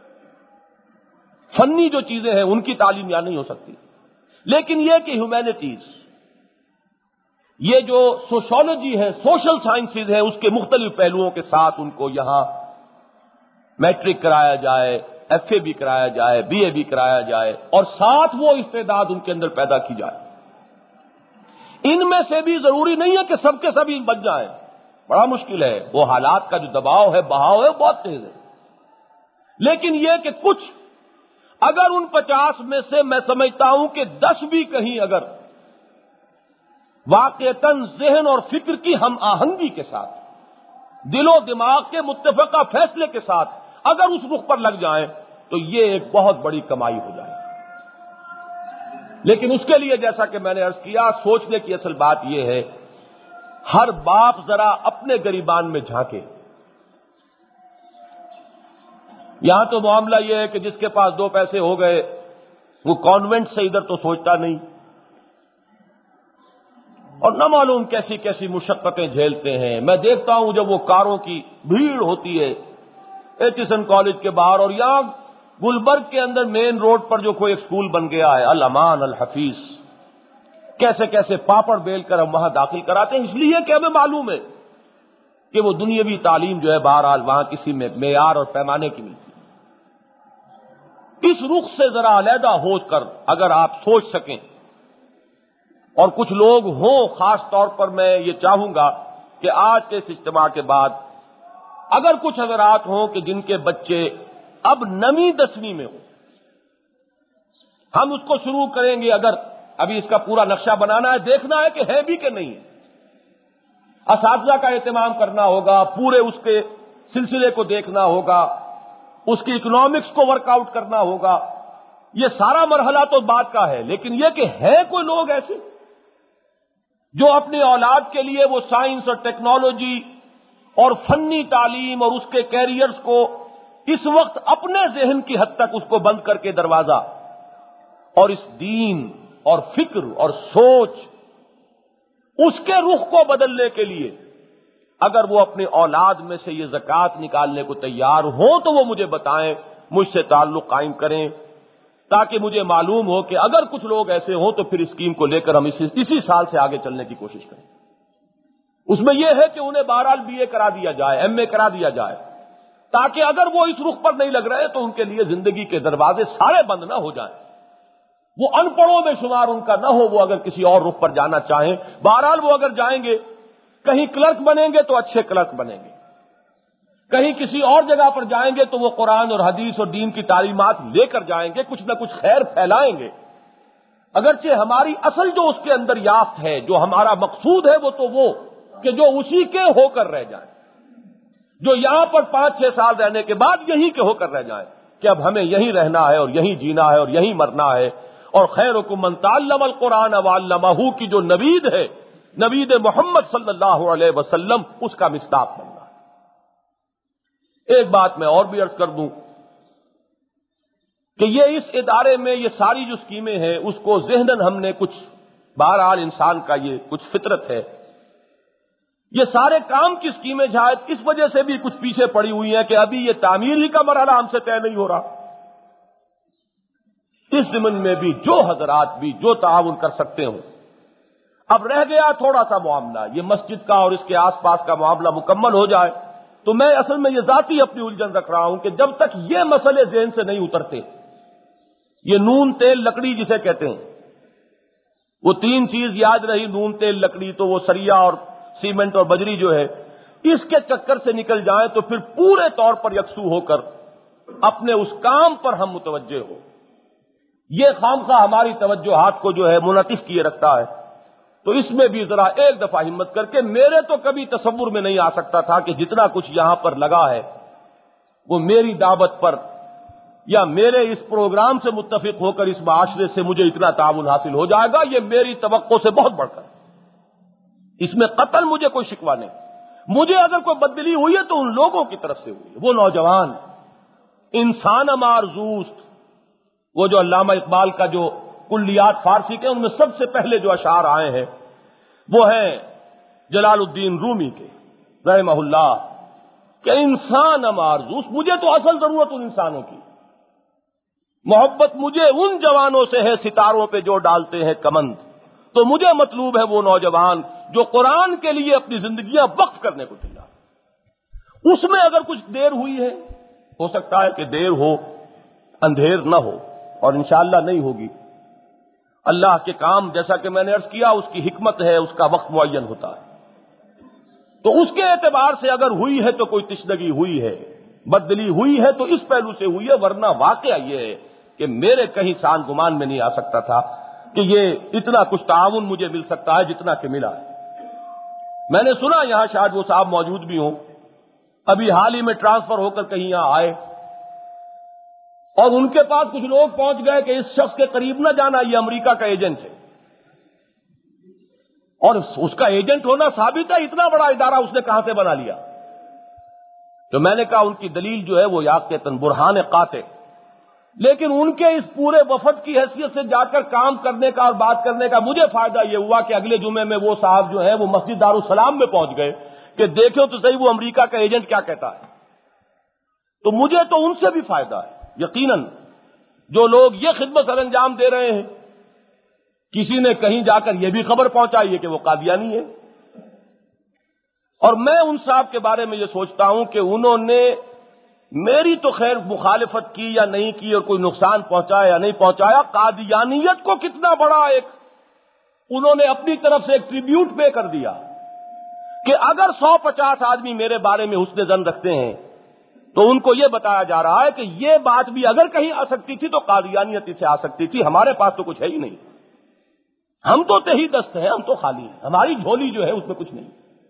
فنی جو چیزیں ہیں ان کی تعلیم یہاں نہیں ہو سکتی۔ لیکن یہ کہ ہیومینٹیز، یہ جو سوشولوجی ہے، سوشل سائنسز ہے، اس کے مختلف پہلوؤں کے ساتھ ان کو یہاں میٹرک کرایا جائے، ایف اے بھی کرایا جائے، بی اے بھی کرایا جائے، اور ساتھ وہ استعداد ان کے اندر پیدا کی جائے۔ ان میں سے بھی ضروری نہیں ہے کہ سب کے سبھی بچ جائیں، بڑا مشکل ہے، وہ حالات کا جو دباؤ ہے، بہاؤ ہے، بہت تیز ہے۔ لیکن یہ کہ کچھ، اگر ان 50 میں سے میں سمجھتا ہوں کہ 10 بھی کہیں اگر واقعتاً ذہن اور فکر کی ہم آہنگی کے ساتھ، دل و دماغ کے متفقہ فیصلے کے ساتھ اگر اس رخ پر لگ جائیں تو یہ ایک بہت بڑی کمائی ہو جائے۔ لیکن اس کے لیے جیسا کہ میں نے عرض کیا، سوچنے کی اصل بات یہ ہے، ہر باپ ذرا اپنے گریبان میں جھانکے۔ یہاں تو معاملہ یہ ہے کہ جس کے پاس 2 پیسے ہو گئے وہ کانوینٹ سے ادھر تو سوچتا نہیں، اور نہ معلوم کیسی کیسی مشقتیں جھیلتے ہیں۔ میں دیکھتا ہوں جب وہ کاروں کی بھیڑ ہوتی ہے ایچ کالج کے باہر، اور یہاں گلبرگ کے اندر مین روڈ پر جو کوئی ایک اسکول بن گیا ہے، الامان الحفیظ، کیسے کیسے پاپڑ بیل کر ہم وہاں داخل کراتے ہیں، اس لیے کہ ہمیں معلوم ہے کہ وہ دنیاوی تعلیم جو ہے بہرحال وہاں کسی میں معیار اور پیمانے کی ملتی ہے۔ اس رخ سے ذرا علیحدہ ہو کر اگر آپ سوچ سکیں، اور کچھ لوگ ہوں، خاص طور پر میں یہ چاہوں گا کہ آج کے اس اجتماع کے بعد اگر کچھ حضرات ہوں کہ جن کے بچے اب 9ویں 10ویں میں ہوں، ہم اس کو شروع کریں گے، اگر ابھی اس کا پورا نقشہ بنانا ہے، دیکھنا ہے کہ ہے بھی کہ نہیں ہے، اساتذہ کا اہتمام کرنا ہوگا، پورے اس کے سلسلے کو دیکھنا ہوگا، اس کی اکنامکس کو ورک آؤٹ کرنا ہوگا، یہ سارا مرحلہ تو بات کا ہے۔ لیکن یہ کہ ہے کوئی لوگ ایسے جو اپنی اولاد کے لیے وہ سائنس اور ٹیکنالوجی اور فنی تعلیم اور اس کے کیریئرز کو اس وقت اپنے ذہن کی حد تک اس کو بند کر کے دروازہ، اور اس دین اور فکر اور سوچ، اس کے رخ کو بدلنے کے لیے اگر وہ اپنی اولاد میں سے یہ زکوٰۃ نکالنے کو تیار ہوں تو وہ مجھے بتائیں، مجھ سے تعلق قائم کریں، تاکہ مجھے معلوم ہو کہ اگر کچھ لوگ ایسے ہوں تو پھر اسکیم کو لے کر ہم اسی سال سے آگے چلنے کی کوشش کریں۔ اس میں یہ ہے کہ انہیں بہرحال بی اے کرا دیا جائے، ایم اے کرا دیا جائے، تاکہ اگر وہ اس رخ پر نہیں لگ رہے تو ان کے لیے زندگی کے دروازے سارے بند نہ ہو جائیں، وہ ان پڑھوں میں شمار ان کا نہ ہو، وہ اگر کسی اور رخ پر جانا چاہیں، بہرحال وہ اگر جائیں گے کہیں کلرک بنیں گے تو اچھے کلرک بنیں گے، کہیں کسی اور جگہ پر جائیں گے تو وہ قرآن اور حدیث اور دین کی تعلیمات لے کر جائیں گے، کچھ نہ کچھ خیر پھیلائیں گے۔ اگرچہ ہماری اصل جو اس کے اندر یافت ہے، جو ہمارا مقصود ہے، وہ تو وہ کہ جو اسی کے ہو کر رہ جائیں، جو یہاں پر 5-6 سال رہنے کے بعد یہیں کے ہو کر رہ جائیں کہ اب ہمیں یہیں رہنا ہے اور یہیں جینا ہے اور یہیں مرنا ہے، اور خیرکم من تعلم القرآن وعلمہ کی جو نوید ہے، نوید محمد صلی اللہ علیہ وسلم، اس کا مصداق بننا ہے۔ ایک بات میں اور بھی عرض کر دوں کہ یہ اس ادارے میں یہ ساری جو اسکیمیں ہیں اس کو ذہناً ہم نے کچھ، بہرحال انسان کا یہ کچھ فطرت ہے، یہ سارے کام کی اسکیمیں شاید اس وجہ سے بھی کچھ پیچھے پڑی ہوئی ہیں کہ ابھی یہ تعمیر ہی کا مرحلہ ہم سے طے نہیں ہو رہا۔ اس ضمن میں بھی جو حضرات بھی جو تعاون کر سکتے ہوں، اب رہ گیا تھوڑا سا معاملہ، یہ مسجد کا اور اس کے آس پاس کا معاملہ مکمل ہو جائے تو میں اصل میں یہ ذاتی اپنی الجھن رکھ رہا ہوں کہ جب تک یہ مسئلے ذہن سے نہیں اترتے، یہ نون تیل لکڑی جسے کہتے ہیں، وہ 3 چیز یاد رہی، نون تیل لکڑی، تو وہ سریا اور سیمنٹ اور بجری جو ہے، اس کے چکر سے نکل جائیں تو پھر پورے طور پر یکسو ہو کر اپنے اس کام پر ہم متوجہ ہو۔ یہ خامخواہ ہماری توجہات کو جو ہے منعطف کیے رکھتا ہے، تو اس میں بھی ذرا ایک دفعہ ہمت کر کے، میرے تو کبھی تصور میں نہیں آ سکتا تھا کہ جتنا کچھ یہاں پر لگا ہے وہ میری دعوت پر یا میرے اس پروگرام سے متفق ہو کر اس معاشرے سے مجھے اتنا تعاون حاصل ہو جائے گا، یہ میری توقع سے بہت بڑھ کر، اس میں قطعاً مجھے کوئی شکوہ نہیں، مجھے اگر کوئی بددلی ہوئی ہے تو ان لوگوں کی طرف سے ہوئی ہے، وہ نوجوان انسان مارزوست، وہ جو علامہ اقبال کا جو کلیات فارسی کے ان میں سب سے پہلے جو اشعار آئے ہیں وہ ہیں جلال الدین رومی کے رحمہ اللہ کہ انسان مارزوست، مجھے تو اصل ضرورت ان انسانوں کی، محبت مجھے ان جوانوں سے ہے ستاروں پہ جو ڈالتے ہیں کمند، تو مجھے مطلوب ہے وہ نوجوان جو قرآن کے لیے اپنی زندگیاں وقف کرنے کو تیار۔ اس میں اگر کچھ دیر ہوئی ہے، ہو سکتا ہے کہ دیر ہو، اندھیر نہ ہو، اور انشاءاللہ نہیں ہوگی۔ اللہ کے کام جیسا کہ میں نے عرض کیا اس کی حکمت ہے، اس کا وقت معین ہوتا ہے، تو اس کے اعتبار سے اگر ہوئی ہے تو کوئی تشنگی ہوئی ہے، بددلی ہوئی ہے تو اس پہلو سے ہوئی ہے، ورنہ واقعہ یہ ہے کہ میرے کہیں سان گمان میں نہیں آ سکتا تھا کہ یہ اتنا کچھ تعاون مجھے مل سکتا ہے جتنا کہ ملا ہے۔ میں نے سنا یہاں شاید وہ صاحب موجود بھی ہوں، ابھی حال ہی میں ٹرانسفر ہو کر کہیں یہاں آئے، اور ان کے پاس کچھ لوگ پہنچ گئے کہ اس شخص کے قریب نہ جانا، یہ امریکہ کا ایجنٹ ہے، اور اس کا ایجنٹ ہونا ثابت ہے، اتنا بڑا ادارہ اس نے کہاں سے بنا لیا؟ تو میں نے کہا ان کی دلیل جو ہے وہ یقیناً برہان قاطع، لیکن ان کے اس پورے وفد کی حیثیت سے جا کر کام کرنے کا اور بات کرنے کا مجھے فائدہ یہ ہوا کہ اگلے جمعے میں وہ صاحب جو ہے وہ مسجد دارالسلام میں پہنچ گئے کہ دیکھو تو صحیح وہ امریکہ کا ایجنٹ کیا کہتا ہے، تو مجھے تو ان سے بھی فائدہ ہے یقیناً، جو لوگ یہ خدمت سر انجام دے رہے ہیں۔ کسی نے کہیں جا کر یہ بھی خبر پہنچائی ہے کہ وہ قادیانی ہے، اور میں ان صاحب کے بارے میں یہ سوچتا ہوں کہ انہوں نے میری تو خیر مخالفت کی یا نہیں کی اور کوئی نقصان پہنچایا یا نہیں پہنچایا، قادیانیت کو کتنا بڑا ایک انہوں نے اپنی طرف سے ایک ٹریبیوٹ پے کر دیا کہ اگر 150 آدمی میرے بارے میں حسن ظن رکھتے ہیں تو ان کو یہ بتایا جا رہا ہے کہ یہ بات بھی اگر کہیں آ سکتی تھی تو قادیانیت سے آ سکتی تھی، ہمارے پاس تو کچھ ہے ہی نہیں، ہم تو تہی دست ہیں، ہم تو خالی ہیں، ہماری جھولی جو ہے اس میں کچھ نہیں،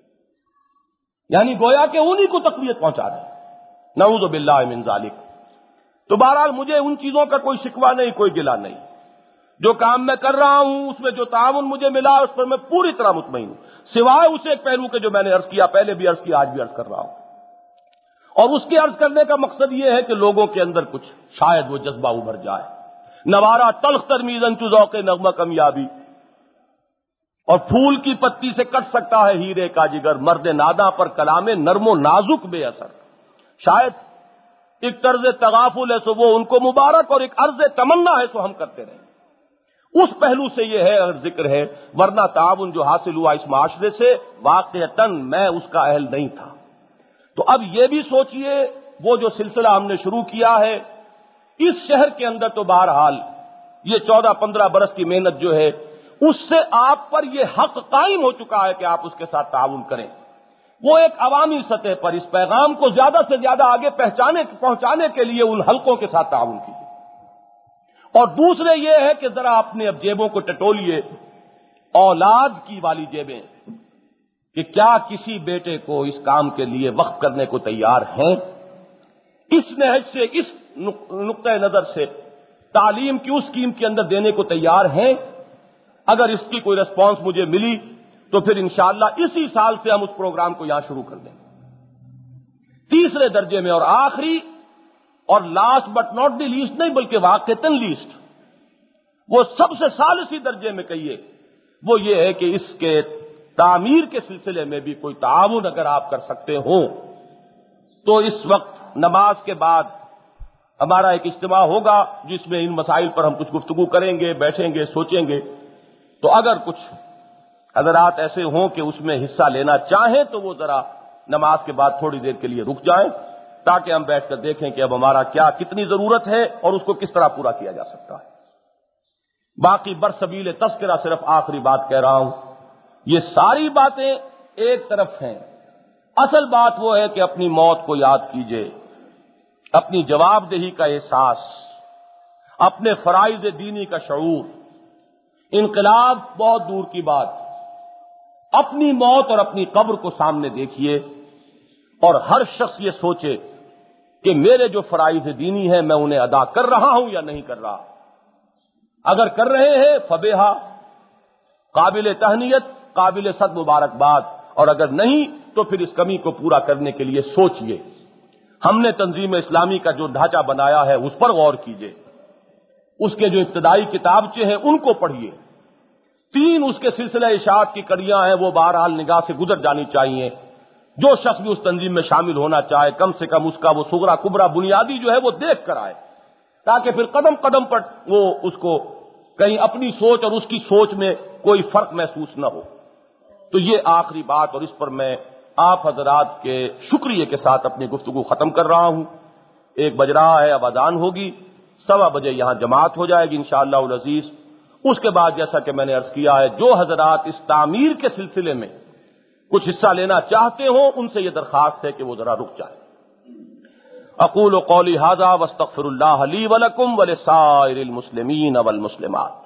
یعنی گویا کہ انہی کو تقویت پہنچا دیں، نعوذ باللہ من ذالک۔ تو بہرحال مجھے ان چیزوں کا کوئی شکوہ نہیں، کوئی گلہ نہیں، جو کام میں کر رہا ہوں اس میں جو تعاون مجھے ملا اس پر میں پوری طرح مطمئن ہوں، سوائے اسے ایک پہلو کے جو میں نے عرض کیا، پہلے بھی عرض کیا، آج بھی عرض کر رہا ہوں، اور اس کے عرض کرنے کا مقصد یہ ہے کہ لوگوں کے اندر کچھ شاید وہ جذبہ ابھر جائے۔ نوارا تلخ ترمیزن چو ذوق نغمہ کمیابی، اور پھول کی پتی سے کٹ سکتا ہے ہیرے کا جگر، مرد ناداں پر کلام نرم و نازک بے اثر۔ شاید ایک طرز تغافل ہے سو وہ ان کو مبارک، اور ایک عرض تمنا ہے سو ہم کرتے رہے، اس پہلو سے یہ ہے اگر ذکر ہے، ورنہ تعاون جو حاصل ہوا اس معاشرے سے واقعتاً میں اس کا اہل نہیں تھا۔ تو اب یہ بھی سوچئے وہ جو سلسلہ ہم نے شروع کیا ہے اس شہر کے اندر، تو بہرحال یہ 14-15 برس کی محنت جو ہے اس سے آپ پر یہ حق قائم ہو چکا ہے کہ آپ اس کے ساتھ تعاون کریں، وہ ایک عوامی سطح پر اس پیغام کو زیادہ سے زیادہ آگے پہنچانے کے لیے ان حلقوں کے ساتھ تعاون کیجیے، اور دوسرے یہ ہے کہ ذرا اپنے اب جیبوں کو ٹٹولیے، اولاد کی والی جیبیں، کہ کیا کسی بیٹے کو اس کام کے لیے وقف کرنے کو تیار ہیں، اس نہج سے، اس نقطۂ نظر سے تعلیم کی اس اسکیم کے اندر دینے کو تیار ہیں؟ اگر اس کی کوئی رسپانس مجھے ملی تو پھر انشاءاللہ اسی سال سے ہم اس پروگرام کو یہاں شروع کر دیں گے۔ تیسرے درجے میں اور آخری اور last but not the least نہیں بلکہ واقعتاً لیسٹ، وہ سب سے ثالثی درجے میں کہیے، وہ یہ ہے کہ اس کے تعمیر کے سلسلے میں بھی کوئی تعاون اگر آپ کر سکتے ہوں تو اس وقت نماز کے بعد ہمارا ایک اجتماع ہوگا جس میں ان مسائل پر ہم کچھ گفتگو کریں گے، بیٹھیں گے، سوچیں گے، تو اگر کچھ حضرات ایسے ہوں کہ اس میں حصہ لینا چاہیں تو وہ ذرا نماز کے بعد تھوڑی دیر کے لیے رک جائیں تاکہ ہم بیٹھ کر دیکھیں کہ اب ہمارا کتنی ضرورت ہے اور اس کو کس طرح پورا کیا جا سکتا ہے۔ باقی برسبیل تذکرہ صرف آخری بات کہہ رہا ہوں، یہ ساری باتیں ایک طرف ہیں، اصل بات وہ ہے کہ اپنی موت کو یاد کیجئے، اپنی جواب دہی کا احساس، اپنے فرائض دینی کا شعور، انقلاب بہت دور کی بات، اپنی موت اور اپنی قبر کو سامنے دیکھیے اور ہر شخص یہ سوچے کہ میرے جو فرائض دینی ہیں میں انہیں ادا کر رہا ہوں یا نہیں کر رہا، اگر کر رہے ہیں فبیہا، قابل تہنیت، قابل صد مبارکباد، اور اگر نہیں تو پھر اس کمی کو پورا کرنے کے لیے سوچئے. ہم نے تنظیم اسلامی کا جو ڈھانچہ بنایا ہے اس پر غور کیجئے. اس کے جو ابتدائی کتابچے ہیں ان کو پڑھیے. 3 اس کے سلسلہ اشاعت کی کڑیاں ہیں وہ بہرحال نگاہ سے گزر جانی چاہیے. جو شخص بھی اس تنظیم میں شامل ہونا چاہے کم سے کم اس کا وہ صغرا کبرا بنیادی جو ہے وہ دیکھ کر آئے، تاکہ پھر قدم قدم پر وہ اس کو کہیں اپنی سوچ اور اس کی سوچ میں کوئی فرق محسوس نہ ہو. تو یہ آخری بات، اور اس پر میں آپ حضرات کے شکریہ کے ساتھ اپنی گفتگو ختم کر رہا ہوں. 1 بج رہا ہے، اب اذان ہوگی، 1:15 بجے یہاں جماعت ہو جائے گی انشاءاللہ العزیز. اس کے بعد جیسا کہ میں نے عرض کیا ہے، جو حضرات اس تعمیر کے سلسلے میں کچھ حصہ لینا چاہتے ہوں ان سے یہ درخواست ہے کہ وہ ذرا رک جائیں. اقول قولی ھذا واستغفر اللہ لی ولکم ولسائر المسلمین والمسلمات.